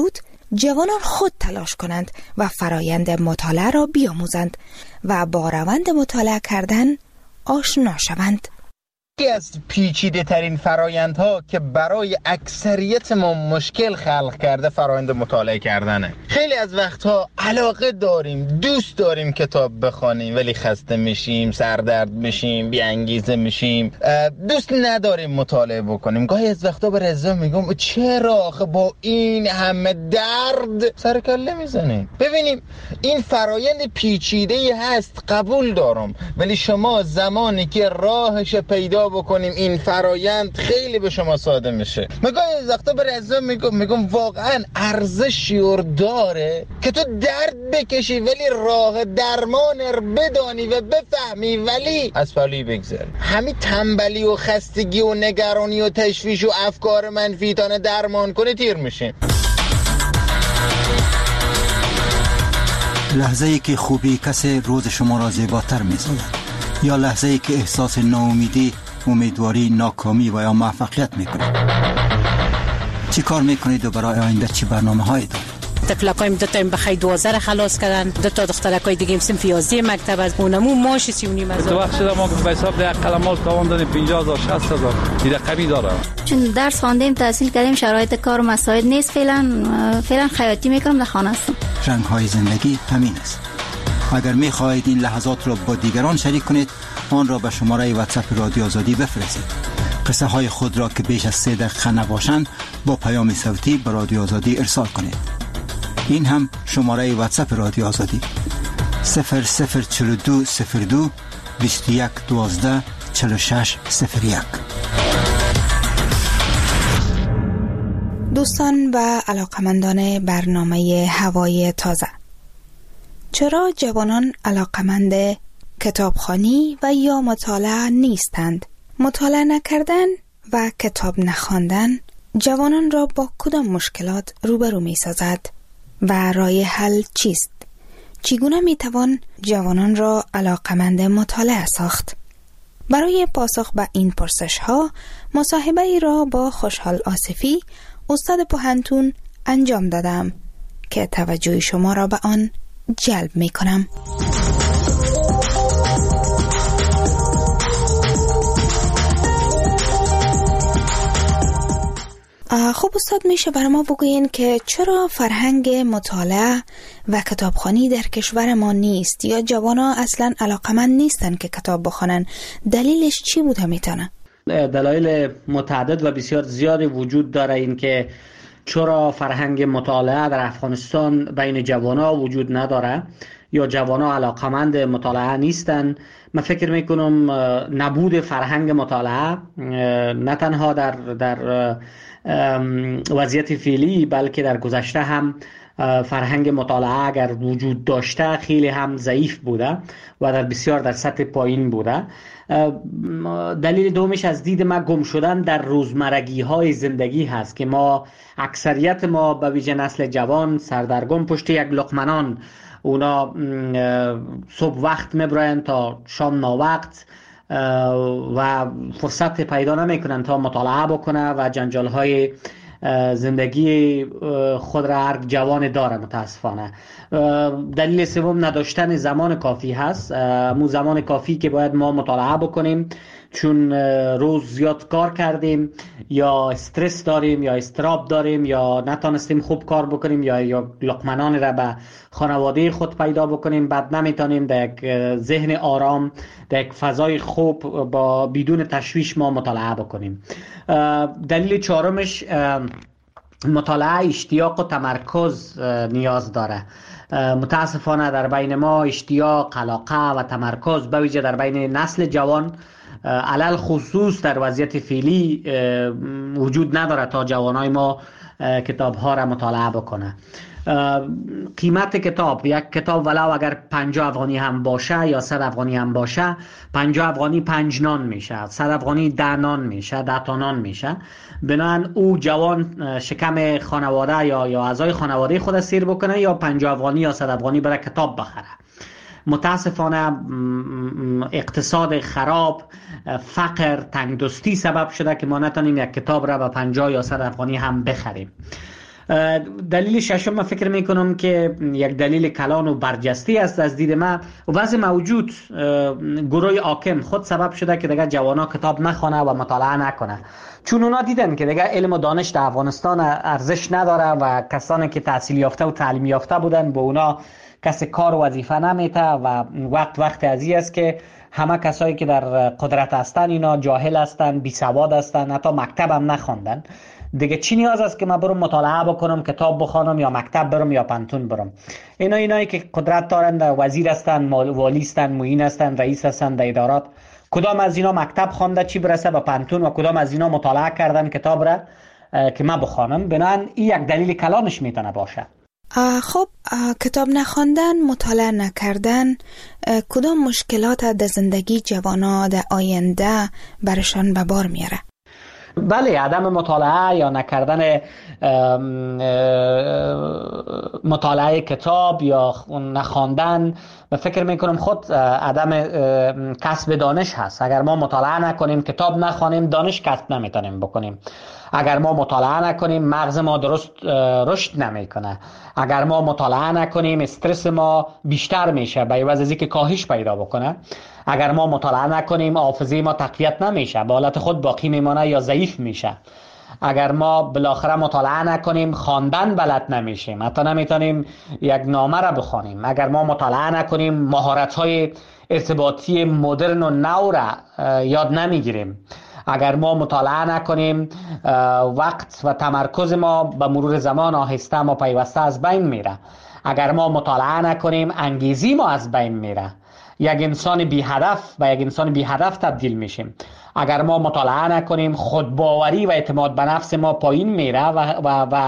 جوانان خود تلاش کنند و فرایند مطالعه را بیاموزند و با روند مطالعه کردن آشنا شوند. یکی از پیچیده ترین فرایندها که برای اکثریت ما مشکل خلق کرده فرایند مطالعه کردنه. خیلی از وقتها علاقه داریم، دوست داریم کتاب بخونیم، ولی خسته میشیم، سردرد میشیم، بی انگیزه میشیم، دوست نداریم مطالعه بکنیم. گاهی از وقتا به رضا میگم چرا آخه با این همه درد سر کله میزنیم؟ ببینیم این فرایند پیچیده‌ای هست، قبول دارم، ولی شما زمانی که راهش پیدا بکنیم این فرایند خیلی به شما ساده میشه. مگه از وقتا به رضا میگم واقعا ارزشی داره که تو درد بکشی ولی راه درمان بدانی و بفهمی ولی از پالی بگذاری. همین تنبلی و خستگی و نگرانی و تشویش و افکار منفی تانه درمان کنه تیر میشیم. لحظه ای که خوبی کسی روز شما را زیباتر می‌سازد، یا لحظه ای که احساس ناامیدی، امیدواری، ناکامی و یا موفقیت میکنید. چی کار میکنید و برای آینده چی برنامه‌هایی دارید؟ تفلقایم دو تا بخای 12 خلاص کردن، دو تا دخترکای دیگه صنف 11 مکتب از اونمو ماش 39 از تو وقت شده ما به حساب ده قلمال تاوان دادیم 50000 60000 دیگه کمی داره. چون درس خواندیم، تحصیل کردیم، شرایط کار و مساعد نیست، فعلا خیاطی میکنم، در خانه هستم. رنگ‌های زندگی همین است. اگر می‌خواهید این لحظات را با دیگران شریک کنید، آن را به شماره واتساپ رادیو آزادی بفرستید. قصه های خود را که بیش از 3 دقیقه نباشند با پیام صوتی به رادیو آزادی ارسال کنید. این هم شماره واتساپ رادیو آزادی 004202 21 12 46 01. دوستان و علاقمندان برنامه هوای تازه، چرا جوانان علاقمند کتابخوانی و یا مطالعه نیستند؟ مطالعه نکردن و کتاب نخواندن جوانان را با کدام مشکلات روبرو می سازد و راه حل چیست؟ چگونه می توان جوانان را علاقمند مطالعه ساخت؟ برای پاسخ به این پرسش ها مصاحبه ای را با خوشحال آصفی، استاد پوهنتون انجام دادم که توجه شما را به آن جلب می کنم. خب استاد، میشه برای ما بگوین که چرا فرهنگ مطالعه و کتابخوانی در کشور ما نیست یا جوانا اصلا علاقمند نیستن که کتاب بخونن؟ دلیلش چی بوده میتونه؟ دلایل متعدد و بسیار زیادی وجود داره این که چرا فرهنگ مطالعه در افغانستان بین جوانا وجود نداره یا جوانا علاقمند مطالعه نیستن. من فکر میکنم نبود فرهنگ مطالعه نه تنها در وضعیت فعلی بلکه در گذشته هم فرهنگ مطالعه اگر وجود داشته خیلی هم ضعیف بوده و در بسیار در سطح پایین بوده. دلیل دومش از دید ما گم شدن در روزمرگی های زندگی هست که ما اکثریت ما به ویژه نسل جوان سردرگم پشت یک لقمه، اونا صبح وقت میبرن تا شام ناوقت و فرصت پیدا نمیکنن تا مطالعه بکنه و جنجال های زندگی خود را هر جوان داره متاسفانه. دلیل سوم نداشتن زمان کافی هست، مو زمان کافی که باید ما مطالعه بکنیم، چون روز زیاد کار کردیم یا استرس داریم یا استراب داریم یا نتانستیم خوب کار بکنیم یا لقمنان را به خانواده خود پیدا بکنیم، بعد نمیتونیم در یک ذهن آرام در یک فضای خوب با بدون تشویش ما مطالعه بکنیم. دلیل چهارمش مطالعه اشتیاق و تمرکز نیاز داره. متاسفانه در بین ما اشتیاق، علاقه و تمرکز به ویژه در بین نسل جوان علل خصوص در وضعیت فعلی وجود نداره تا جوانای ما کتاب ها را مطالعه بکنه. قیمت کتاب، یک کتاب ولو اگر 50 افغانی هم باشه یا 100 افغانی هم باشه، 50 افغانی 5 نان میشه، 100 افغانی 10 نان میشه، 10 تا نان میشه. بنابراین او جوان شکم خانواده یا اعضای خانواده خود سیر بکنه یا 50 افغانی یا 100 افغانی برای کتاب بخره. متاسفانه اقتصاد خراب، فقر، تنگدستی سبب شده که ما نتونیم یک کتاب را به 50 یا 100 افغانی هم بخریم. دلیل ششم من فکر میکنم که یک دلیل کلان و برجسته است از دید من. وضع موجود گروه حاکم خود سبب شده که دیگه جوانا کتاب نخونه و مطالعه نکنه، چون اونا دیدن که دیگه علم و دانش در افغانستان ارزش نداره و کسانی که تحصیل یافته و تعلیم یافته بودن به اونا کسی کار و وظیفه نمیته و وقت ازی است که همه کسایی که در قدرت هستن اینا جاهل هستن، بی سواد هستن، حتی مکتب هم نخوندن. دیگه چی نیاز است که من برم مطالعه بکنم، کتاب بخونم یا مکتب برم یا پانتون برم؟ اینایی که قدرت دارن، وزیر هستن، والی هستن، معین هستن، رئیس هستن در ادارات، کدام از اینا مکتب خوانده چی برسه به پانتون و کدام از اینا مطالعه کردن کتاب را که من بخوانم؟ بنابراین این یک دلیل کلانش میتونه باشه. خب کتاب نخواندن، مطالعه نکردن، کدام مشکلات در زندگی جوانا در آینده برشان به بار میاره؟ بله، عدم مطالعه یا نکردن مطالعه کتاب یا نخواندن، من فکر میکنم خود عدم کسب دانش هست. اگر ما مطالعه نکنیم، کتاب نخوانیم، دانش کسب نمیتونیم بکنیم. اگر ما مطالعه نکنیم، مغز ما درست رشد نمیکنه. اگر ما مطالعه نکنیم، استرس ما بیشتر میشه به عوض از اینکه کاهش پیدا بکنه. اگر ما مطالعه نکنیم، حافظه ما تقویت نمیشه، به حالت خود باقی میمونه یا ضعیف میشه. اگر ما بالاخره مطالعه نکنیم، خواندن بلد نمیشیم، حتی نمیتونیم یک نامه را بخوانیم. اگر ما مطالعه نکنیم، مهارت‌های ارتباطی مدرن و نو را یاد نمیگیریم. اگر ما مطالعه نکنیم، وقت و تمرکز ما به مرور زمان آهسته ما پیوسته از بین میره. اگر ما مطالعه نکنیم، انگیزی ما از بین میره. یک انسان بی هدف و یک انسان بی هدف تبدیل میشیم. اگر ما مطالعه نکنیم، خودباوری و اعتماد به نفس ما پایین میره و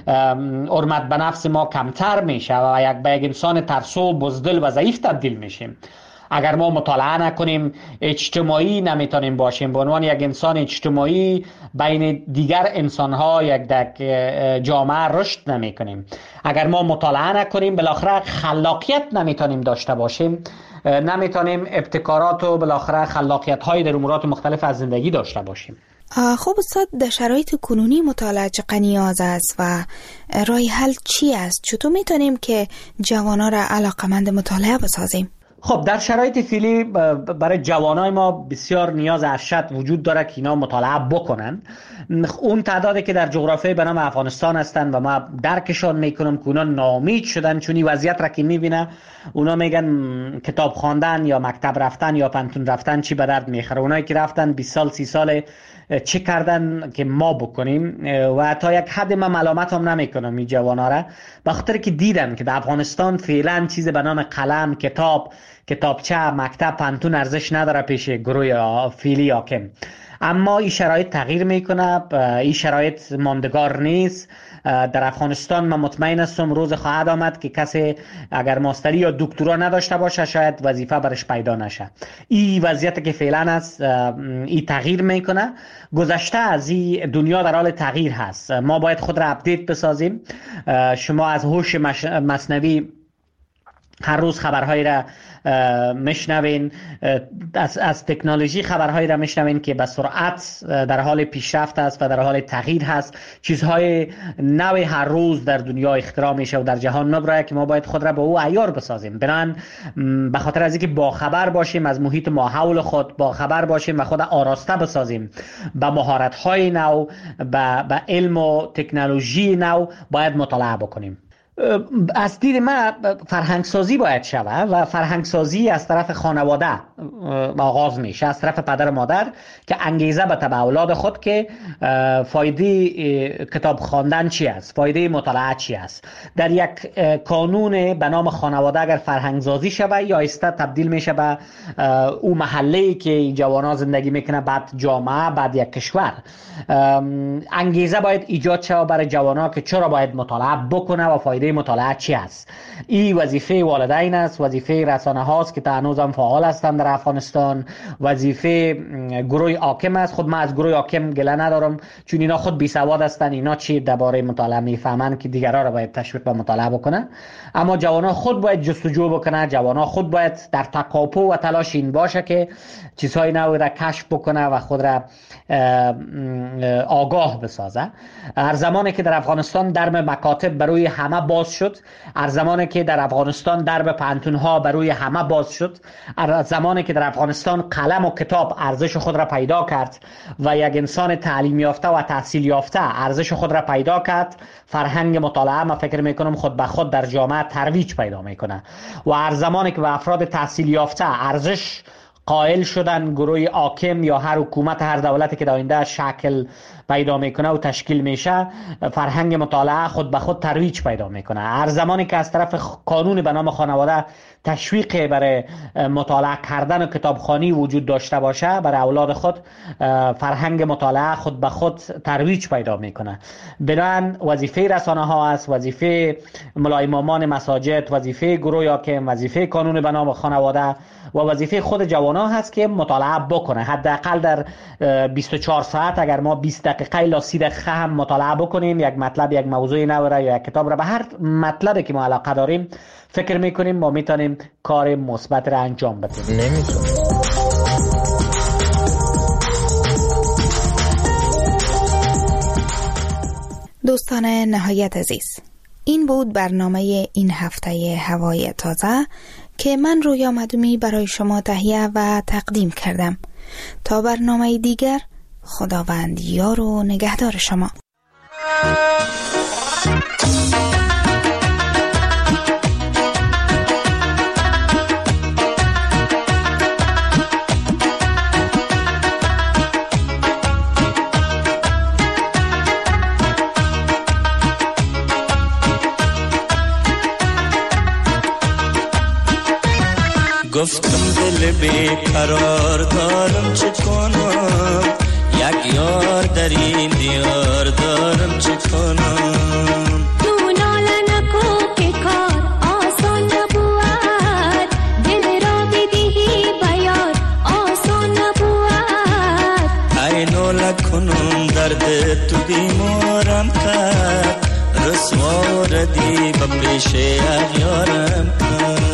حرمت به نفس ما کمتر میشه و به یک انسان ترسو، بزدل و ضعیف تبدیل میشیم. اگر ما مطالعه نکنیم، اجتماعی نمیتونیم باشیم. به عنوان یک انسان اجتماعی بین دیگر انسانها یک جامعه رشد نمیکنیم. اگر ما مطالعه نکنیم، بالاخره خلاقیت نمیتونیم داشته باشیم، نمیتونیم ابتکارات و بالاخره خلاقیت های در امورات مختلف از زندگی داشته باشیم. خب استاد، در شرایط کنونی مطالعه چقدر نیاز است و راه حل چی است؟ چطور میتونیم که جوانا را علاقمند مطالعه بسازیم؟ خب در شرایط فعلی برای جوانای ما بسیار نیاز ارشد وجود داره که اینا مطالعه بکنن. اون تعدادی که در جغرافیای به نام افغانستان هستن و ما درکشان میکنم که اونا ناامید شدن، چون این وضعیت را که میبینه اونا میگن کتاب خواندن یا مکتب رفتن یا پانتون رفتن چی به درد میخوره. اونایی که رفتن 20 سال 30 سال چه کردن که ما بکنیم؟ و تا یک حد من ملامت هم نمیکنم این جوانا را، به خاطر که دیدن که در افغانستان فعلا چیز به نام قلم، کتابچه، مکتب، پانتون ارزش نداره پیش گروه فعلی حاکم. اما این شرایط تغییر میکنه، این شرایط ماندگار نیست. در افغانستان من مطمئن هستم روز خواهد آمد که کسی اگر ماستری یا دکترا نداشته باشه شاید وظیفه برش پیدا نشه. این وضعیت که فعلا است، این تغییر میکنه. گذشته از این دنیا در حال تغییر هست. ما باید خود را اپدیت بسازیم. شما از هوش مصنوعی هر روز خبرهایی را میشنوین، از تکنولوژی خبرهایی را میشنوین که به سرعت در حال پیشرفت است و در حال تغییر هست. چیزهای نوی هر روز در دنیا اختراع میشه و در جهان نبره که ما باید خود را به او عیار بسازیم. بنان به خاطر از اینکه با خبر باشیم از محیط ما حول خود، با خبر باشیم و خود آراسته بسازیم به مهارت‌های نو، به علم و تکنولوژی نو، باید مطالعه بکنیم. از دید من فرهنگسازی باید شود و فرهنگسازی از طرف خانواده آغاز میشه، از طرف پدر و مادر که انگیزه به تبع اولاد خود که فایده کتاب خواندن چی است، فایده مطالعه چی است. در یک کانون به نام خانواده اگر فرهنگسازی شود یا ایسته تبدیل میشه به او محله‌ای که جوانا زندگی میکنه، بعد جامعه، بعد یک کشور. انگیزه باید ایجاد شود برای جوانا که چرا باید مطالعه بکنه و فایده فایده مطالعه چی است. این وظیفه والدین است، وظیفه رسانه هاست که تا هنوز هم فعال هستند در افغانستان، وظیفه گروه حاکم است. خود من از گروه حاکم گله ندارم، چون اینا خود بی سواد هستند، اینا چی درباره مطالعه میفهمند که دیگران را باید تشویق به مطالعه بکنه. اما جوانان خود باید جستجو بکنه، جوانان خود باید در تکاپو و تلاش این باشه که چیزهای نوی را کشف بکنه و خود را آگاه بسازه. هر زمانی که در افغانستان درب مکاتب بروی همه باز شد، هر زمانی که در افغانستان درب پانتون‌ها بروی همه باز شد، هر زمانی که در افغانستان قلم و کتاب ارزش خود را پیدا کرد و یک انسان تعلیم یافته و تحصیل یافته ارزش خود را پیدا کرد، فرهنگ مطالعه ما فکر میکنم خود به خود در جامعه ترویج پیدا میکنه. و هر زمانی که به افراد تحصیل یافته ارزش قائل شدن، گروه حاکم یا هر حکومت هر دولتی که در آینده شکل پیدا میکنه و تشکیل میشه، فرهنگ مطالعه خود به خود ترویج پیدا میکنه. هر زمانی که از طرف قانون به نام خانواده تشویق برای مطالعه کردن و کتابخوانی وجود داشته باشه برای اولاد خود، فرهنگ مطالعه خود به خود ترویج پیدا میکنه. بنابراین وظیفه رسانه ها است، وظیفه ملا امامان مساجد، وظیفه گروه حاکم، وظیفه قانون به نام خانواده و وظیفه خود جوانان هست که مطالعه بکنه. حداقل در 24 ساعت اگر ما 20 دقیقه الی 30 دقیقه هم مطالعه بکنیم، یک مطلب، یک موضوع نو را یا یک کتاب را، به هر مطلبی که ما علاقه داریم فکر میکنیم ما میتونیم کار مثبت را انجام بدیم. دوستان نهایت عزیز، این بود برنامه این هفته هوای تازه که من رویا مدومی برای شما تهیه و تقدیم کردم. تا برنامه دیگر، خداوند یار و نگهدار شما. گفتم دل بیقرار دارم چه کنم، یک یار در این دیار دارم چه کنم. تو ناله نکو که کار آسان نبود، دل را بدهی بیار آسان نبود. ای ناله کنم درد تو بیمارم کرد، رسوا ردی به پیش اغیارم کرد.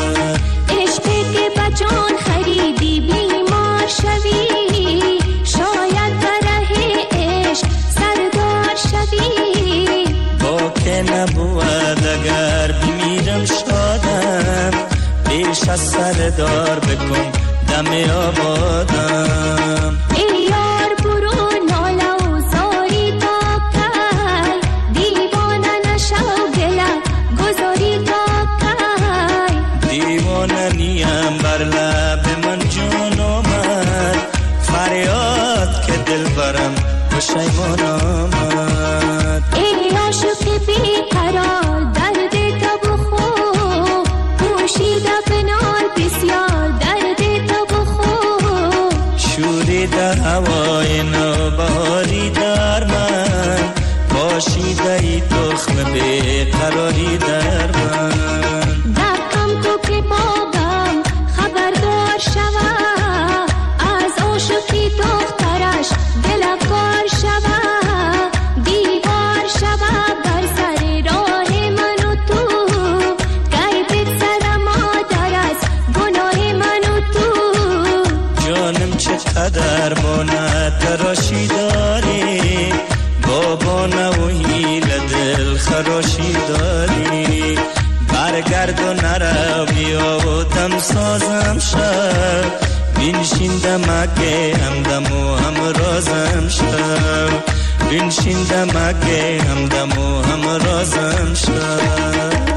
جان خریدی بیمار شوی، شاید بره عشق سردار شوی. با که نبود اگر بمیرم شادم، پیش از سردار بکن دم آبادم. ای یار برو ناله و زاری تا کی، دیوانه نشو گله گذاری تا کی. دیوانه نیم بر لب من جون آمد، فریاد که دل برم پشیمان آمد. ای عاشق بیقرار درد تو بخور، پوشیده بنال بسیار درد تو بخور. شوریده هوای نوبهاری در من، باشیده ای تخم بیقراری در من. دقم تو که بابم خبردار شوه، از عاشقی دخترش دلکار شوه. دیوار شوه بر سر راه من و تو، غیبت سر مادر از گناه من و تو. جانم چقدر مانه تراشی داری، بابا نوهی لدل خراشی داری. برگرد و نرو بیا و دم سازم شد، بینشین دمکه همدم و همرازم شد. بینشین دمکه همدم و همرازم شد.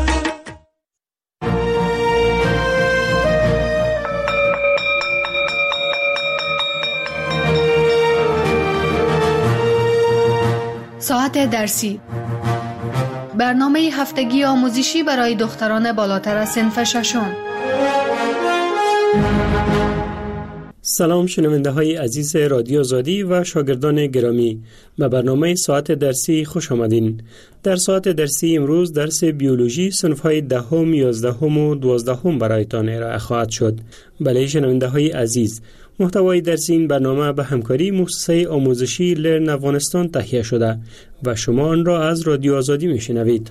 ساعت درسی، برنامه هفتگی آموزشی برای دختران بالاتر از صنف ششم. سلام شنونده های عزیز رادیو آزادی و شاگردان گرامی، به برنامه ساعت درسی خوش آمدین. در ساعت درسی امروز درس بیولوژی صنف های 10، 11 و 12 برایتان ارائه خواهد شد. بله شنونده های عزیز، محتوای درسی این برنامه به همکاری مؤسسه آموزشی لرن افغانستان تهیه شده و شما آن را از رادیو آزادی میشنوید.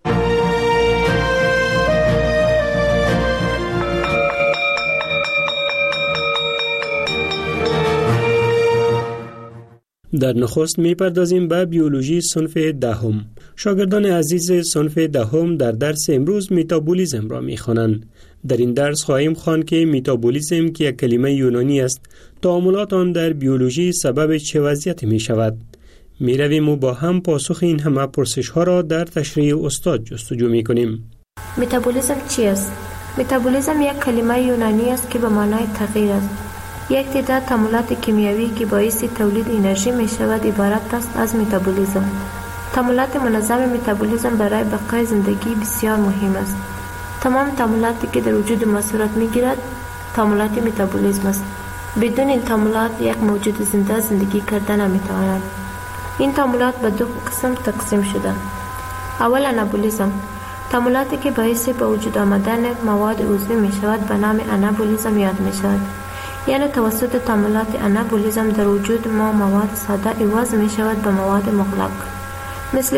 در نخست میپردازیم به بیولوژی صنف 10. شاگردان عزیز صنف 10 در درس امروز متابولیسم را میخوانند. در این درس خواهیم خواند که متابولیسم که یک کلمه یونانی است، تعاملات آن در بیولوژی سبب چه وضعیتی می شود؟ می رویم و با هم پاسخ این همه پرسش ها را در تشریح استاد جستجو می کنیم. متابولیسم چی است؟ متابولیسم یک کلمه یونانی است که به معنای تغییر است. یک تعداد تعاملات کیمیایی که باعث تولید انرژی می شود عبارت است از متابولیسم. تعاملات منظم متابولیسم برای بقای زندگی بسیار مهم است. تمام تعاملاتی که در وجود ما صورت می گیرد تعاملات متابولیسم است. بدون این تعاملات یک موجود زنده زندگی کردن نمی تواند. این تعاملات به دو قسم تقسیم شده. اول انابولیسم، تعاملاتی که باعث به وجود آمدن مواد عضوی می شود به نام انابولیسم یاد می شود. یعنی توسط تعاملات انابولیسم در وجود ما مواد ساده عوض می شود به مواد مغلق، مثل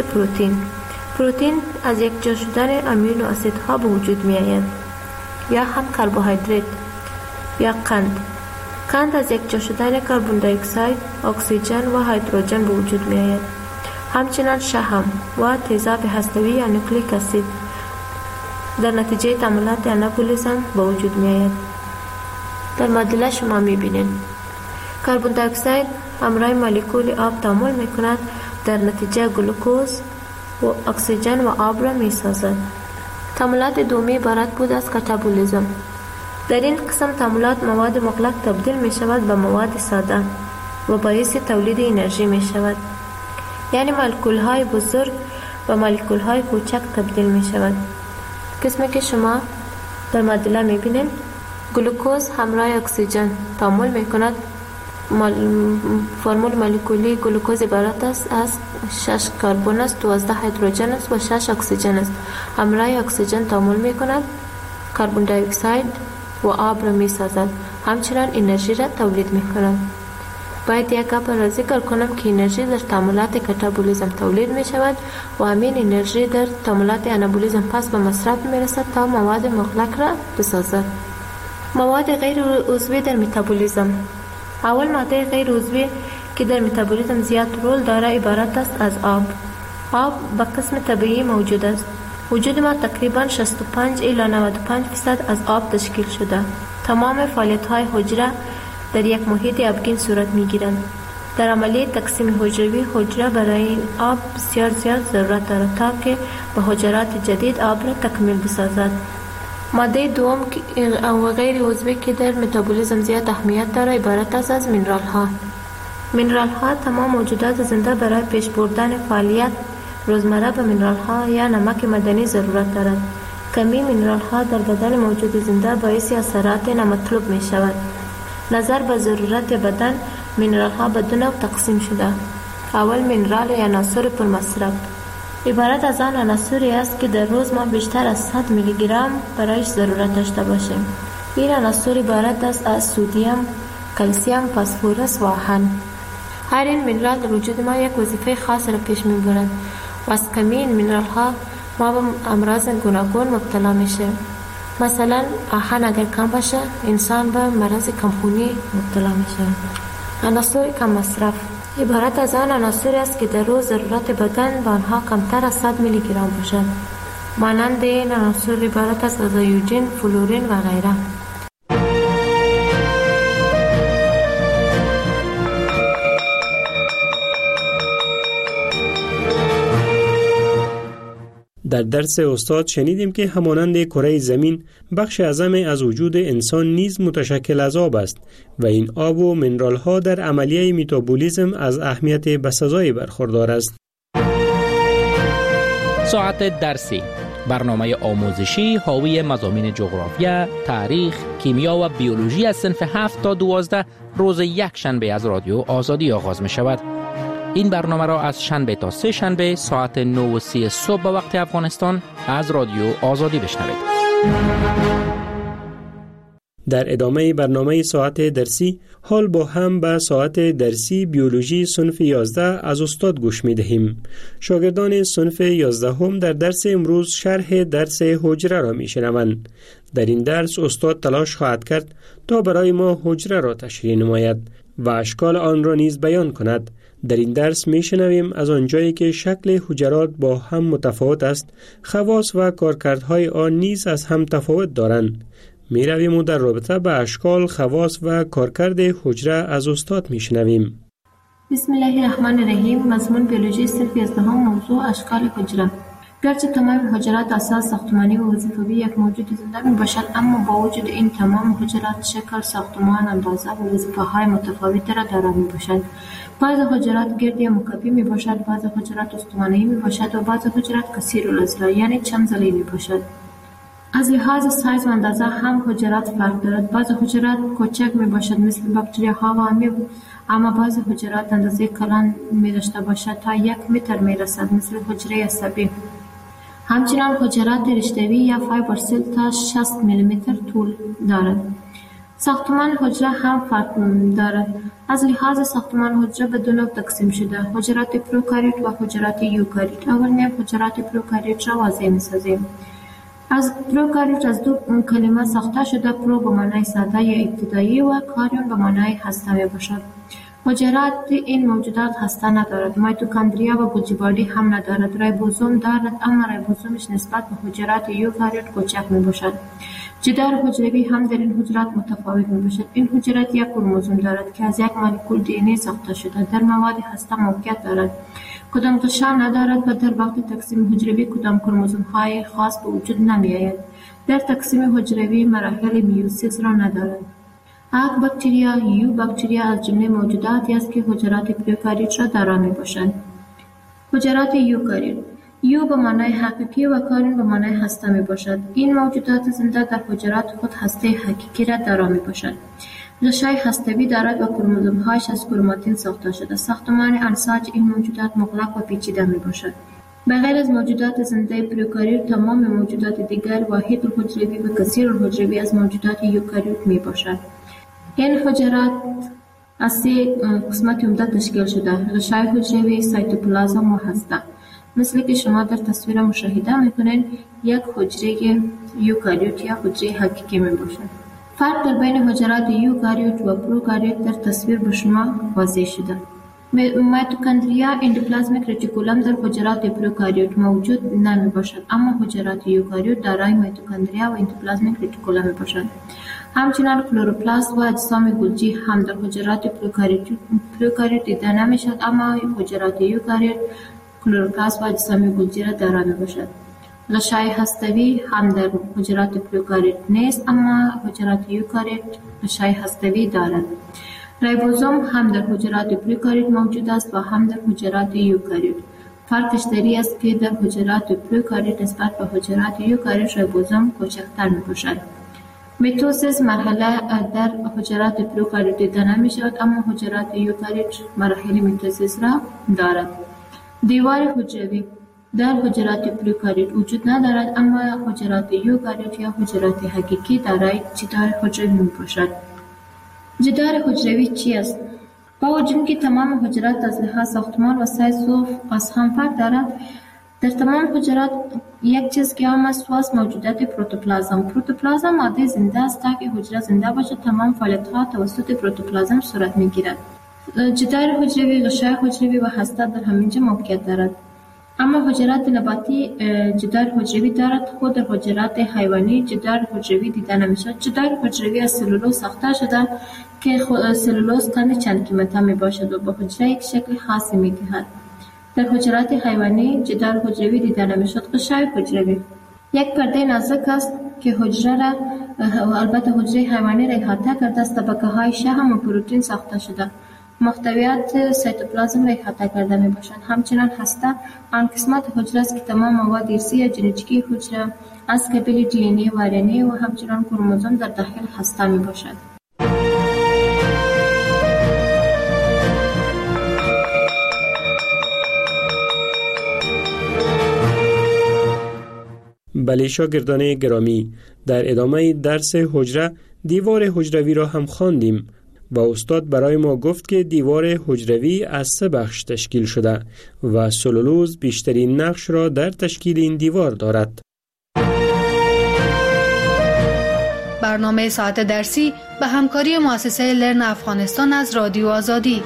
پروتین از یک جا شدن امینو اسیدها به وجود می آید، یا هم کربوهیدرات یا قند از یک جا شدن کربن دی اکساید، اکسیژن و هیدروژن به وجود می آید. همچنین شحم و تیزاب هسته‌ای یا نوکلیک اسید در نتیجه تعاملات انابولیسم به وجود می آید. در معادله شما می بینید کربن دی اکساید همراه مولکول آب تعامل می کند، در نتیجه گلوکوز و اکسیژن و آب را می سازد. تعاملات دومی عبارت بود از کاتابولیسم. در این قسم تعاملات مواد مغلق تبدیل می شود به مواد ساده و باعث تولید انرژی می شود. یعنی مولکول های بزرگ و مولکول های کوچک تبدیل می شود. قسمی که شما در معادله می بینید گلوکوز همراه اکسیژن تعامل می کند. فرمول مولکولی گلوکوز عبارت است از 6 کربن است، 12 هیدروژن است و 6 اکسیژن است. همراه اکسیژن تعامل می کند، کربن دی اکساید و آب را می سازد، همچنین انرژی را تولید می کند. باید یک گپ را ذکر کنم که انرژی در تعاملات کاتابولیسم تولید می شود و همین انرژی در تعاملات انابولیسم پس به مصرف می رسد تا مواد مغلق را بسازد. مواد غیر عضوی در متابولیسم. اول ماده غیر عضوی که در متابولیسم زیاد رول دارد عبارت است از آب. آب به قسم طبیعی موجود است. وجود ما تقریبا 65 الی 95% از آب تشکیل شده. تمام فعالیت‌های حجره در یک محیط آبگین صورت می‌گیرند. در عملیه تقسیم حجروی حجره برای آب بسیار زیاد ضرورت دارد تا که به حجرات جدید آب را تکمیل بسازد. ماده دوم و غیر عضوی که در متابولیسم زیاد اهمیت دارد عبارت است از مینرال ها. مینرال ها تمام موجودات زنده برای پیش بردن فعالیت روزمره به مینرال ها یا نمک معدنی ضرورت دارد. کمی مینرال ها در بدن موجود زنده باعث اثرات نامطلوب می شود. نظر به ضرورت بدن مینرال ها به دو نوع تقسیم شده. اول مینرال یا عناصر پر مصرف عبارت از آن عناصری است که در روز ما بیشتر از 100 میلی گرم برایش ضرورت داشته باشیم. این عناصر عبارت است از سدیم، کلسیم، فسفرس و آهن. هر این مینرال در وجود ما یک وظیفه خاص را پیش میبرد و از کمی این مینرال ها ما به امراض گوناگون مبتلا میشه. مثلا آهن اگر کم باشه انسان به مرض کمخونی مبتلا میشه. عناصر کم مصرف عبارت از آن عناصری است که در روز ضرورت بدن به آنها کمتر از 100 میلی گرم باشد. مانند این عناصر عبارت است از ایوجین، فلورین و غیره. در درس استاد شنیدیم که همانند کره زمین بخش اعظم از وجود انسان نیز متشکل از آب است و این آب و منرال ها در عملیه متابولیسم از اهمیت بسزایی برخوردار است. ساعت درسی برنامه آموزشی حاوی مضامین جغرافیا، تاریخ، کیمیا و بیولوژی از صنف 7 تا 12 روز یک شنبه از رادیو آزادی آغاز می شود. این برنامه را از شنبه تا سه شنبه ساعت 9:30 صبح به وقت افغانستان از رادیو آزادی بشنوید. در ادامه برنامه ساعت درسی حال با هم به ساعت درسی بیولوژی صنف 11 از استاد گوش می دهیم. شاگردان صنف 11 هم در درس امروز شرح درس حجره را می شنوند. در این درس استاد تلاش خواهد کرد تا برای ما حجره را تشریح نماید و اشکال آن را نیز بیان کند. در این درس می شنویم از آنجایی که شکل حجرات با هم متفاوت است، خواص و کارکردهای آن نیز از هم تفاوت دارند. می رویم و در رابطه به اشکال، خواص و کارکرد حجره از استاد می شنویم. بسم الله الرحمن الرحیم. مضمون بیولوژی صنف 11 موضوع اشکال حجره. گرچه تمام حجرات اساس ساختمانی و وظیفوی یک موجود زنده می باشد، اما با وجود این تمام حجرات شکل، ساختمان، اندازه و وظیفه‌های متفاوتی را دارا می باشند. بعض حجرات گردی مکعبی می باشد، بعض حجرات استوانه‌ای می باشد و بعض حجرات کثیر الاضلاع یعنی چند ضلعی می باشد. از لحاظ سایز و اندازه هم حجرات فرق دارد. بعض حجرات کوچک می باشد مثل باکتریاها و امیب، اما بعض حجرات اندازه کلان می داشته باشد تا 1 متر می رسد مثل حجره عصبی. همچنان حجرات رشته‌ای یا فایبر سل تا 60 میلیمتر طول دارد. ساختمان حجره هم فرق دارد. از لحاظ ساختمان حجره به دو نوع تقسیم شده: حجرات پروکاریوت و حجرات یوکاریوت. اول میم حجرات پروکاریوت را واضح می سازیم. از پروکاریوت از دو کلمه ساخته شده: پرو به معنای ساده یا ابتدایی و کاریون به معنای هسته می باشد. حجرات این موجودات هسته ندارد. میتوکندریا و گوجی باڈی هم ندارد. ریبوزوم دارد، اما ریبوزومش نسبت به حجرات یوکاریوت کوچک می باشد. جدار حجروی هم در این حجرات متفاوت می باشد. این حجرات یک کروموزوم دارد که از یک مولکول دی ان ای ساخته شده. در مواد هسته موقعیت دارد. کدام غشا ندارد و در وقت تقسیم حجروی کدام کروموزوم های خاص به وجود نمی آید. در تقسیم حجروی مراحل میوسیس را ندارد. اگ باکتریا یو باکتریا از جمله موجوداتی است که حجرات پروکاریوت را دارا می باشند. حجرات یوکاریوت. یو به معنای حقیقی و کاریون به معنای هسته می باشد. این موجودات زنده در حجرات خود هسته حقیقی را دارا می باشند. غشای هسته‌ای دارد و کروموزوم هایش از کروماتین ساخته شده. ساختمان انساج این موجودات مغلق و پیچیده می باشد. بغیر از موجودات زنده پروکاریوت، تمام موجودات دیگر واحد الحجروی و کثیر الحجروی از موجودات یوکاریوت می باشد. این حجرات از 3 قسمت عمده تشکیل شده: غشای حجروی، سایتوپلازم و هسته. مثل که شما در تصویر مشاهده میکنین، یک حجره یوکاریوت یا حجره حقیقی می باشد. فرق در بین حجرات یوکاریوت و پروکاریوت در تصویر به شما واضح شده. میتوکندریا اندوپلازمیک رتیکولم در حجرات پروکاریوت موجود نمی باشد، اما حجرات یوکاریوت دارای میتوکندریا و اندوپلازمیک رتیکولم می باشد. همچنان کلروپلاست و اجسام گلجی هم در حجرات پروکاریوت دیده نمی شد، اما حجرات یوکاریوت کلروپلاست و اجسام گلجی را دارا می باشد. غشای هسته‌ای هم در حجرات پروکاریوت نیست، اما حجرات یوکاریوت غشای هسته‌ای دارد. ریبوزوم هم در حجرات پروکاریوت موجود است و هم در حجرات یوکاریوت. فرقش در این است که در حجرات پروکاریوت نسبت به حجرات یوکاریوت ریبوزوم کوچکتر می باشد. میتوسیس مرحله در حجرات پروکاریوت دیده نمی شود، اما حجرات یوکاریوت مراحل میتوسیس را دارد. دیوار حجروی در حجرات پروکاریوت وجود ندارد، اما حجرات یوکاریوت یا حجرات حقیقی دارای جدار حجروی می باشد. جدار حجروی چی است؟ با وجود که تمام حجرات از لحاظ ساختمان و سایز و از هم فرق دارد، در تمام حجرات یک چیز که هم است موجودات پروتوپلازم. پروتوپلازم ماده زنده است. تا که حجره زنده باشد تمام فعالیت‌ها توسط پروتوپلازم صورت می‌گیرد. جدار حجروی، غشای حجروی و هسته در همینجا موقعیت دارد. اما حجرات نباتی جدار حجروی دارد. خود در حجرات حیوانی جدار حجروی دیده نمی‌شود. جدار حجروی از سلولوز ساخته شده که سلولوز کند چند قیمته می باشد و به حجره یک شکل خاصی می دهد. در حجرات حیوانی جدار حجروی دیده نمی‌شود. غشای حجروی یک پرده نازک است که حجره را و البته حجره حیوانی را احاطه کرده است. طبقه های شحم و پروتئین ساخته شده. محتویات سیتوپلازم را احاطه کرده می باشند. همچنین هسته آن قسمت حجره است که تمام مواد ارثی یا ژنتیکی حجره از قبیل دی ان ای و ار ان ای و همچنین کروموزوم در داخل هسته می باشد. بله شاگردان گرامی، در ادامه درس حجره دیوار حجروی را هم خواندیم و استاد برای ما گفت که دیوار حجروی از 3 بخش تشکیل شده و سلولوز بیشترین نقش را در تشکیل این دیوار دارد. برنامه ساعت درسی به همکاری مؤسسه لرن افغانستان از رادیو آزادی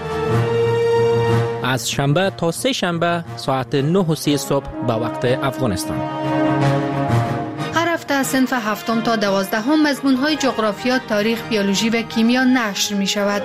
از شنبه تا 3 شنبه ساعت 9:30 صبح به وقت افغانستان. هر هفته از صنف 7 تا 12 مضمون‌های جغرافیا، تاریخ، بیولوژی و کیمیا نشر می شود.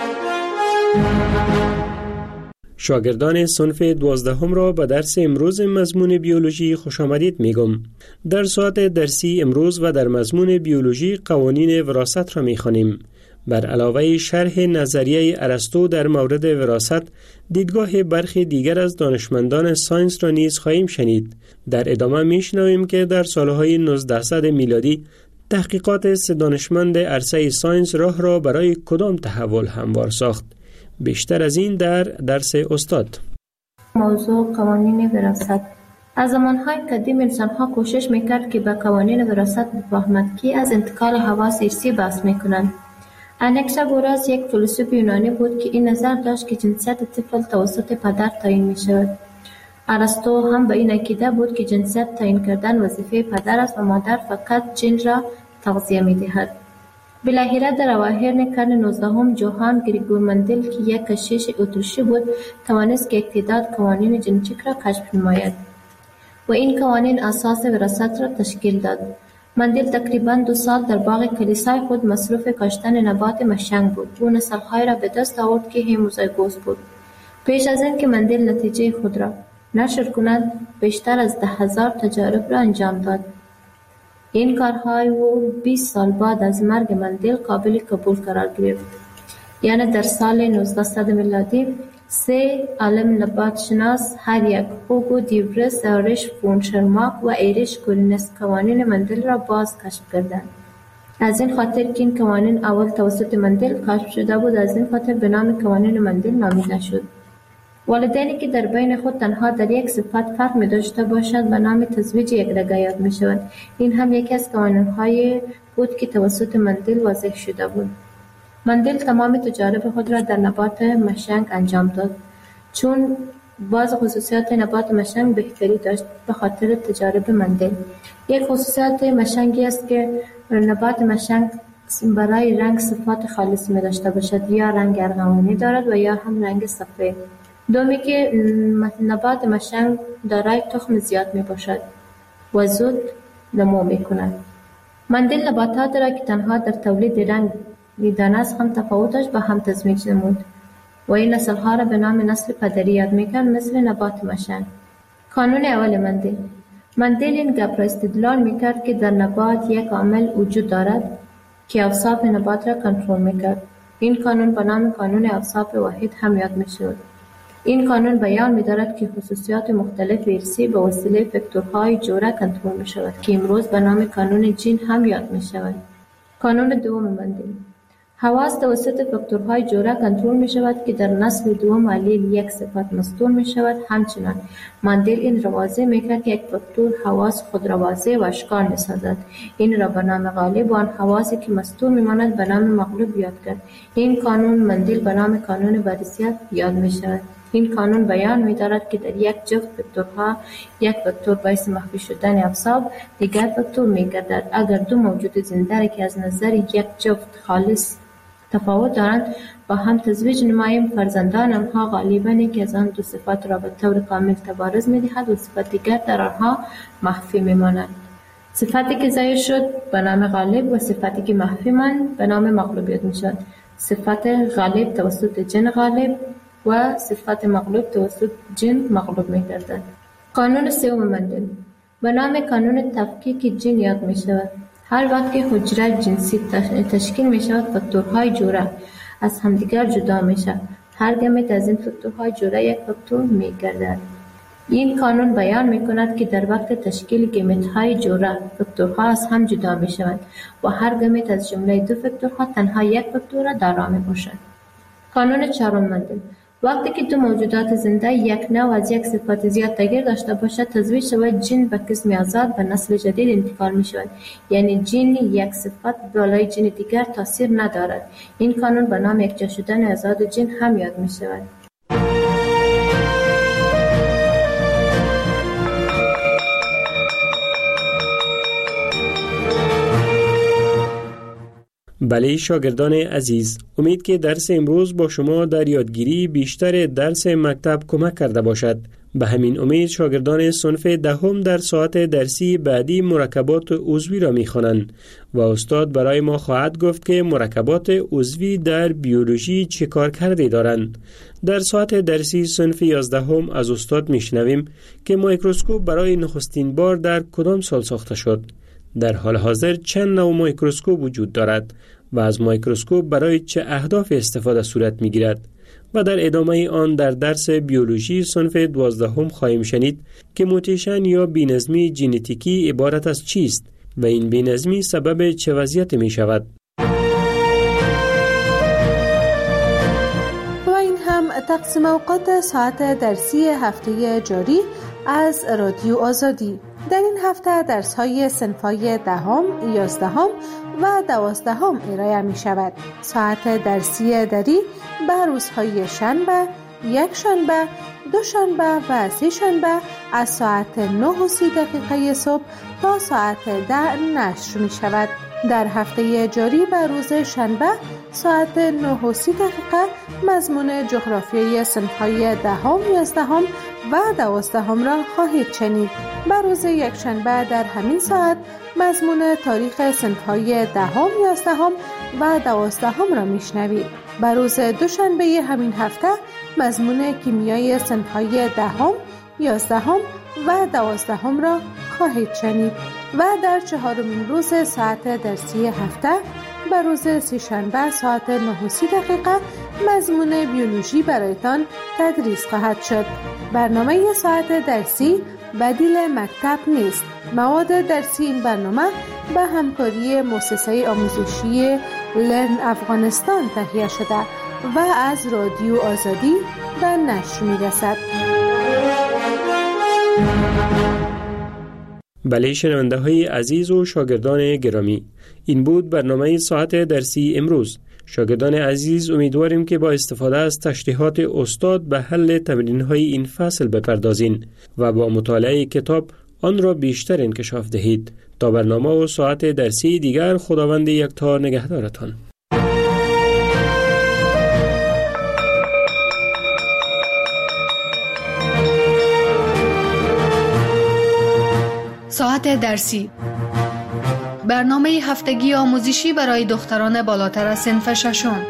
شاگردان صنف 12 را به درس امروز مضمون بیولوژی خوش آمدید میگم. در ساعت درسی امروز و در مضمون بیولوژی قوانین وراثت را میخوانیم. بر علاوه شرح نظریه ارسطو در مورد وراثت، دیدگاه برخی دیگر از دانشمندان ساینس را نیز خواهیم شنید. در ادامه میشنویم که در سالهای 1900 میلادی تحقیقات 3 دانشمند عرصه ساینس راه را برای کدام تحول هموار ساخت. بیشتر از این در درس استاد. موضوع قوانین وراثت. از زمانهای قدیم انسان‌ها کوشش میکرد که به قوانین وراثت بفهمند که از انتقال حواس ارثی بحث میکنند. اناکساگوراس یک فیلسوف یونانی بود که این نظر داشت که جنسیت طفل توسط پدر تعیین میشود. ارسطو هم به این عقیده بود که جنسیت تعیین کردن وظیفه پدر است و مادر فقط جن را تغذیه میدهد. بالاخره در اواخر قرن 19 جوهان گریگور مندل که یک کشیش اتریشی بود توانست که اقتدار قوانین ژنتیک را کشف نماید و این قوانین اساس وراثت را تشکیل داد. مندل تقریباً 2 سال در باغ کلیسای خود مصروف کاشتن نبات مشنگ بود. او نسل‌های را به دست آورد که هموزایگوس بود. پیش از این که مندل نتیجه خود را نشر کند بیشتر از 10,000 تجارب را انجام داد. این کارهای او 20 سال بعد از مرگ مندل قابل قبول قرار گرفت. یعنی در سال 1900 میلادی 3 عالم نبات شناس هر یک هوگو دیورس، آریش فون شرماک و ایریش کورینس قوانین مندل را باز کشف کردند. از این خاطر که این قوانین اول توسط مندل کشف شده بود، از این خاطر به نام قوانین مندل نامیده شد. والدینی که در بین خود تنها در یک صفت فرق می داشته باشند به نام تزویج یک رگه یاد می شوند. این هم یکی از قوانین‌های بود که توسط مندل واضح شده بود. مندل تمام تجارب خود را در نبات مشنگ انجام داد. چون بعض خصوصیات نبات مشنگ بهتری داشت به خاطر تجارب مندل. یک خصوصیت مشنگی است که نبات مشنگ برای رنگ صفات خالص می داشته باشد، یا رنگ ارغوانی دارد و یا هم رنگ سفید. دومی که نبات مشنگ دارای تخم زیاد می باشد و زود نمو می کند. مندل نباتات را که تنها در تولید رنگ دیدن است هم تفاوتش به هم تزمیج نمود و این نسل‌ها را به نام نسل پدری یاد می‌کرد، مثل نبات مشنگ. قانون اول مندل این گپ را استدلال می‌کرد که در نبات یک عامل وجود دارد که اوصاف نبات را کنترل می‌کرد. این قانون به نام قانون اوصاف واحد هم یاد می‌شود. این قانون بیان می‌دارد که خصوصیات مختلف ارثی به وسیله فاکتورهای جوره کنترل می‌شود که امروز به نام قانون جین هم یاد می‌شود. قانون دوم مندل. حواس توسط فاکتورهای جوره کنترل می شود که در نسل دوم علیل یک صفت مستور می شود. همچنان مندل این را واضح می کرد که یک فاکتور حواس خود را واضح و اشکال می سازد. این را به نام غالب و آن حواسی که مستور می ماند به نام مغلوب یاد کرد. این قانون مندل به نام قانون وراثت یاد می شود. این قانون بیان می دارد که در یک جفت فاکتورها یک فاکتور باعث مخفی شدن اوصاف دیگر فاکتور می گردد. اگر دو موجود زنده که از نظر یک جفت خالص تفاوت دارند با هم تزویج نماییم، فرزندان آنها غالباً که از آن دو صفات را به طور کامل تبارز می دهد و صفت دیگر در آنها مخفی می ماند. صفتی که ظاهر شد به نام غالب و صفتی که مخفی ماند به نام مغلوب می شود. صفت غالب توسط جن غالب و صفت مغلوب توسط جن مغلوب می گردد. قانون سوم مندل به نام قانون تفکیک جن یاد می شود. هر وقت که حجره جنسی تشکیل می شود، فاکتورهای جوره از همدیگر جدا می شود هر گمت از این فاکتورها جوره یک فاکتور می‌گردد. این قانون بیان می‌کند که در وقت تشکیل گمت‌های جوره فاکتورها از هم جدا می‌شوند و هر گمت از جمله دو فاکتورها تنها یک فاکتور دارا میباشد. قانون چهارم مندل: وقتی که دو موجودات زنده یک نوع از یک صفت زیاد تغییر داشته باشد، تزویج شود جین به قسم آزاد به نسل جدید انتقال می شود. یعنی جین یک صفت بالای جین دیگر تاثیر ندارد. این قانون به نام یکجا شدن آزاد جین هم یاد می شود. بله شاگردان عزیز، امید که درس امروز با شما در یادگیری بیشتر درس مکتب کمک کرده باشد. به همین امید شاگردان صنف دهم در ساعت درسی بعدی مرکبات عضوی را می‌خوانند و استاد برای ما خواهد گفت که مرکبات عضوی در بیولوژی چه کارکردی دارند. در ساعت درسی صنف 11 از استاد می‌شنویم که میکروسکوپ برای نخستین بار در کدام سال ساخته شد. در حال حاضر چند نوع میکروسکوپ وجود دارد و از میکروسکوپ برای چه اهداف استفاده صورت می‌گیرد و در ادامه آن در درس بیولوژی صنف 12 خواهیم شنید که موتیشن یا بی‌نظمی ژنتیکی عبارت از چیست و این بی‌نظمی سبب چه وضعیت می شود. و این هم تقسیم اوقات ساعت درسی هفته جاری از رادیو آزادی. در این هفته درس‌های صنف‌های 10، 11 و 12 ارائه می شود. ساعت درسی دری به روزهای شنبه، یک شنبه، دو شنبه و سه شنبه از ساعت 9:30 صبح تا ساعت 10 نشر می شود. در هفته جاری به روز شنبه ساعت 9:30 مضمون جغرافیای صنف‌های 10، 11 و 12 را خواهید شنید. به روز یک شنبه در همین ساعت مضمون تاریخ صنف‌های 10، 11 و 12 را میشنوید. به روز دوشنبه همین هفته مضمون کیمیای صنف‌های 10، 11 و 12 را خواهید شنید و در چهارمین روز ساعت درسی هفته به روز سه‌شنبه ساعت 9:30 مضمون بیولوژی برایتان تدریس خواهد شد. برنامه ساعت درسی بدیل مکتب نیست. مواد درسی این برنامه به همکاری مؤسسه آموزشی لرن افغانستان تهیه شده و از رادیو آزادی به نشر می‌رسد. بله شنونده های عزیز و شاگردان گرامی، این بود برنامه ساعت درسی امروز. شاگردان عزیز امیدواریم که با استفاده از تشریحات استاد به حل تمرین های این فصل بپردازین و با مطالعه کتاب آن را بیشتر انکشاف دهید. تا برنامه و ساعت درسی دیگر، خداوند یکتا نگهدارتان. ساعت درسی، برنامه هفتگی آموزشی برای دختران بالاتر از صنف ششم.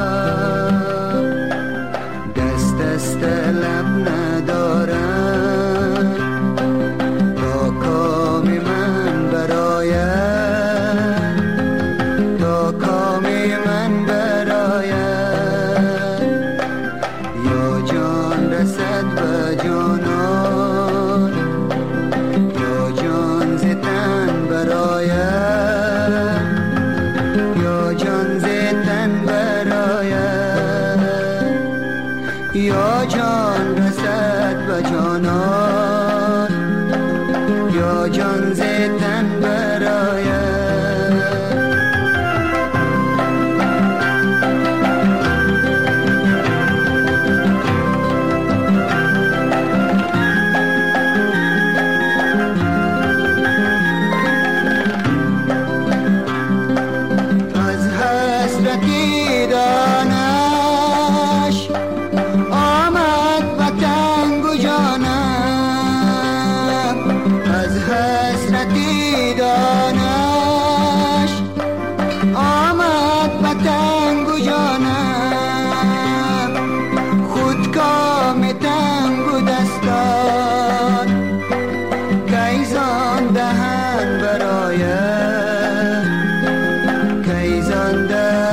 دست لب ندارم زنده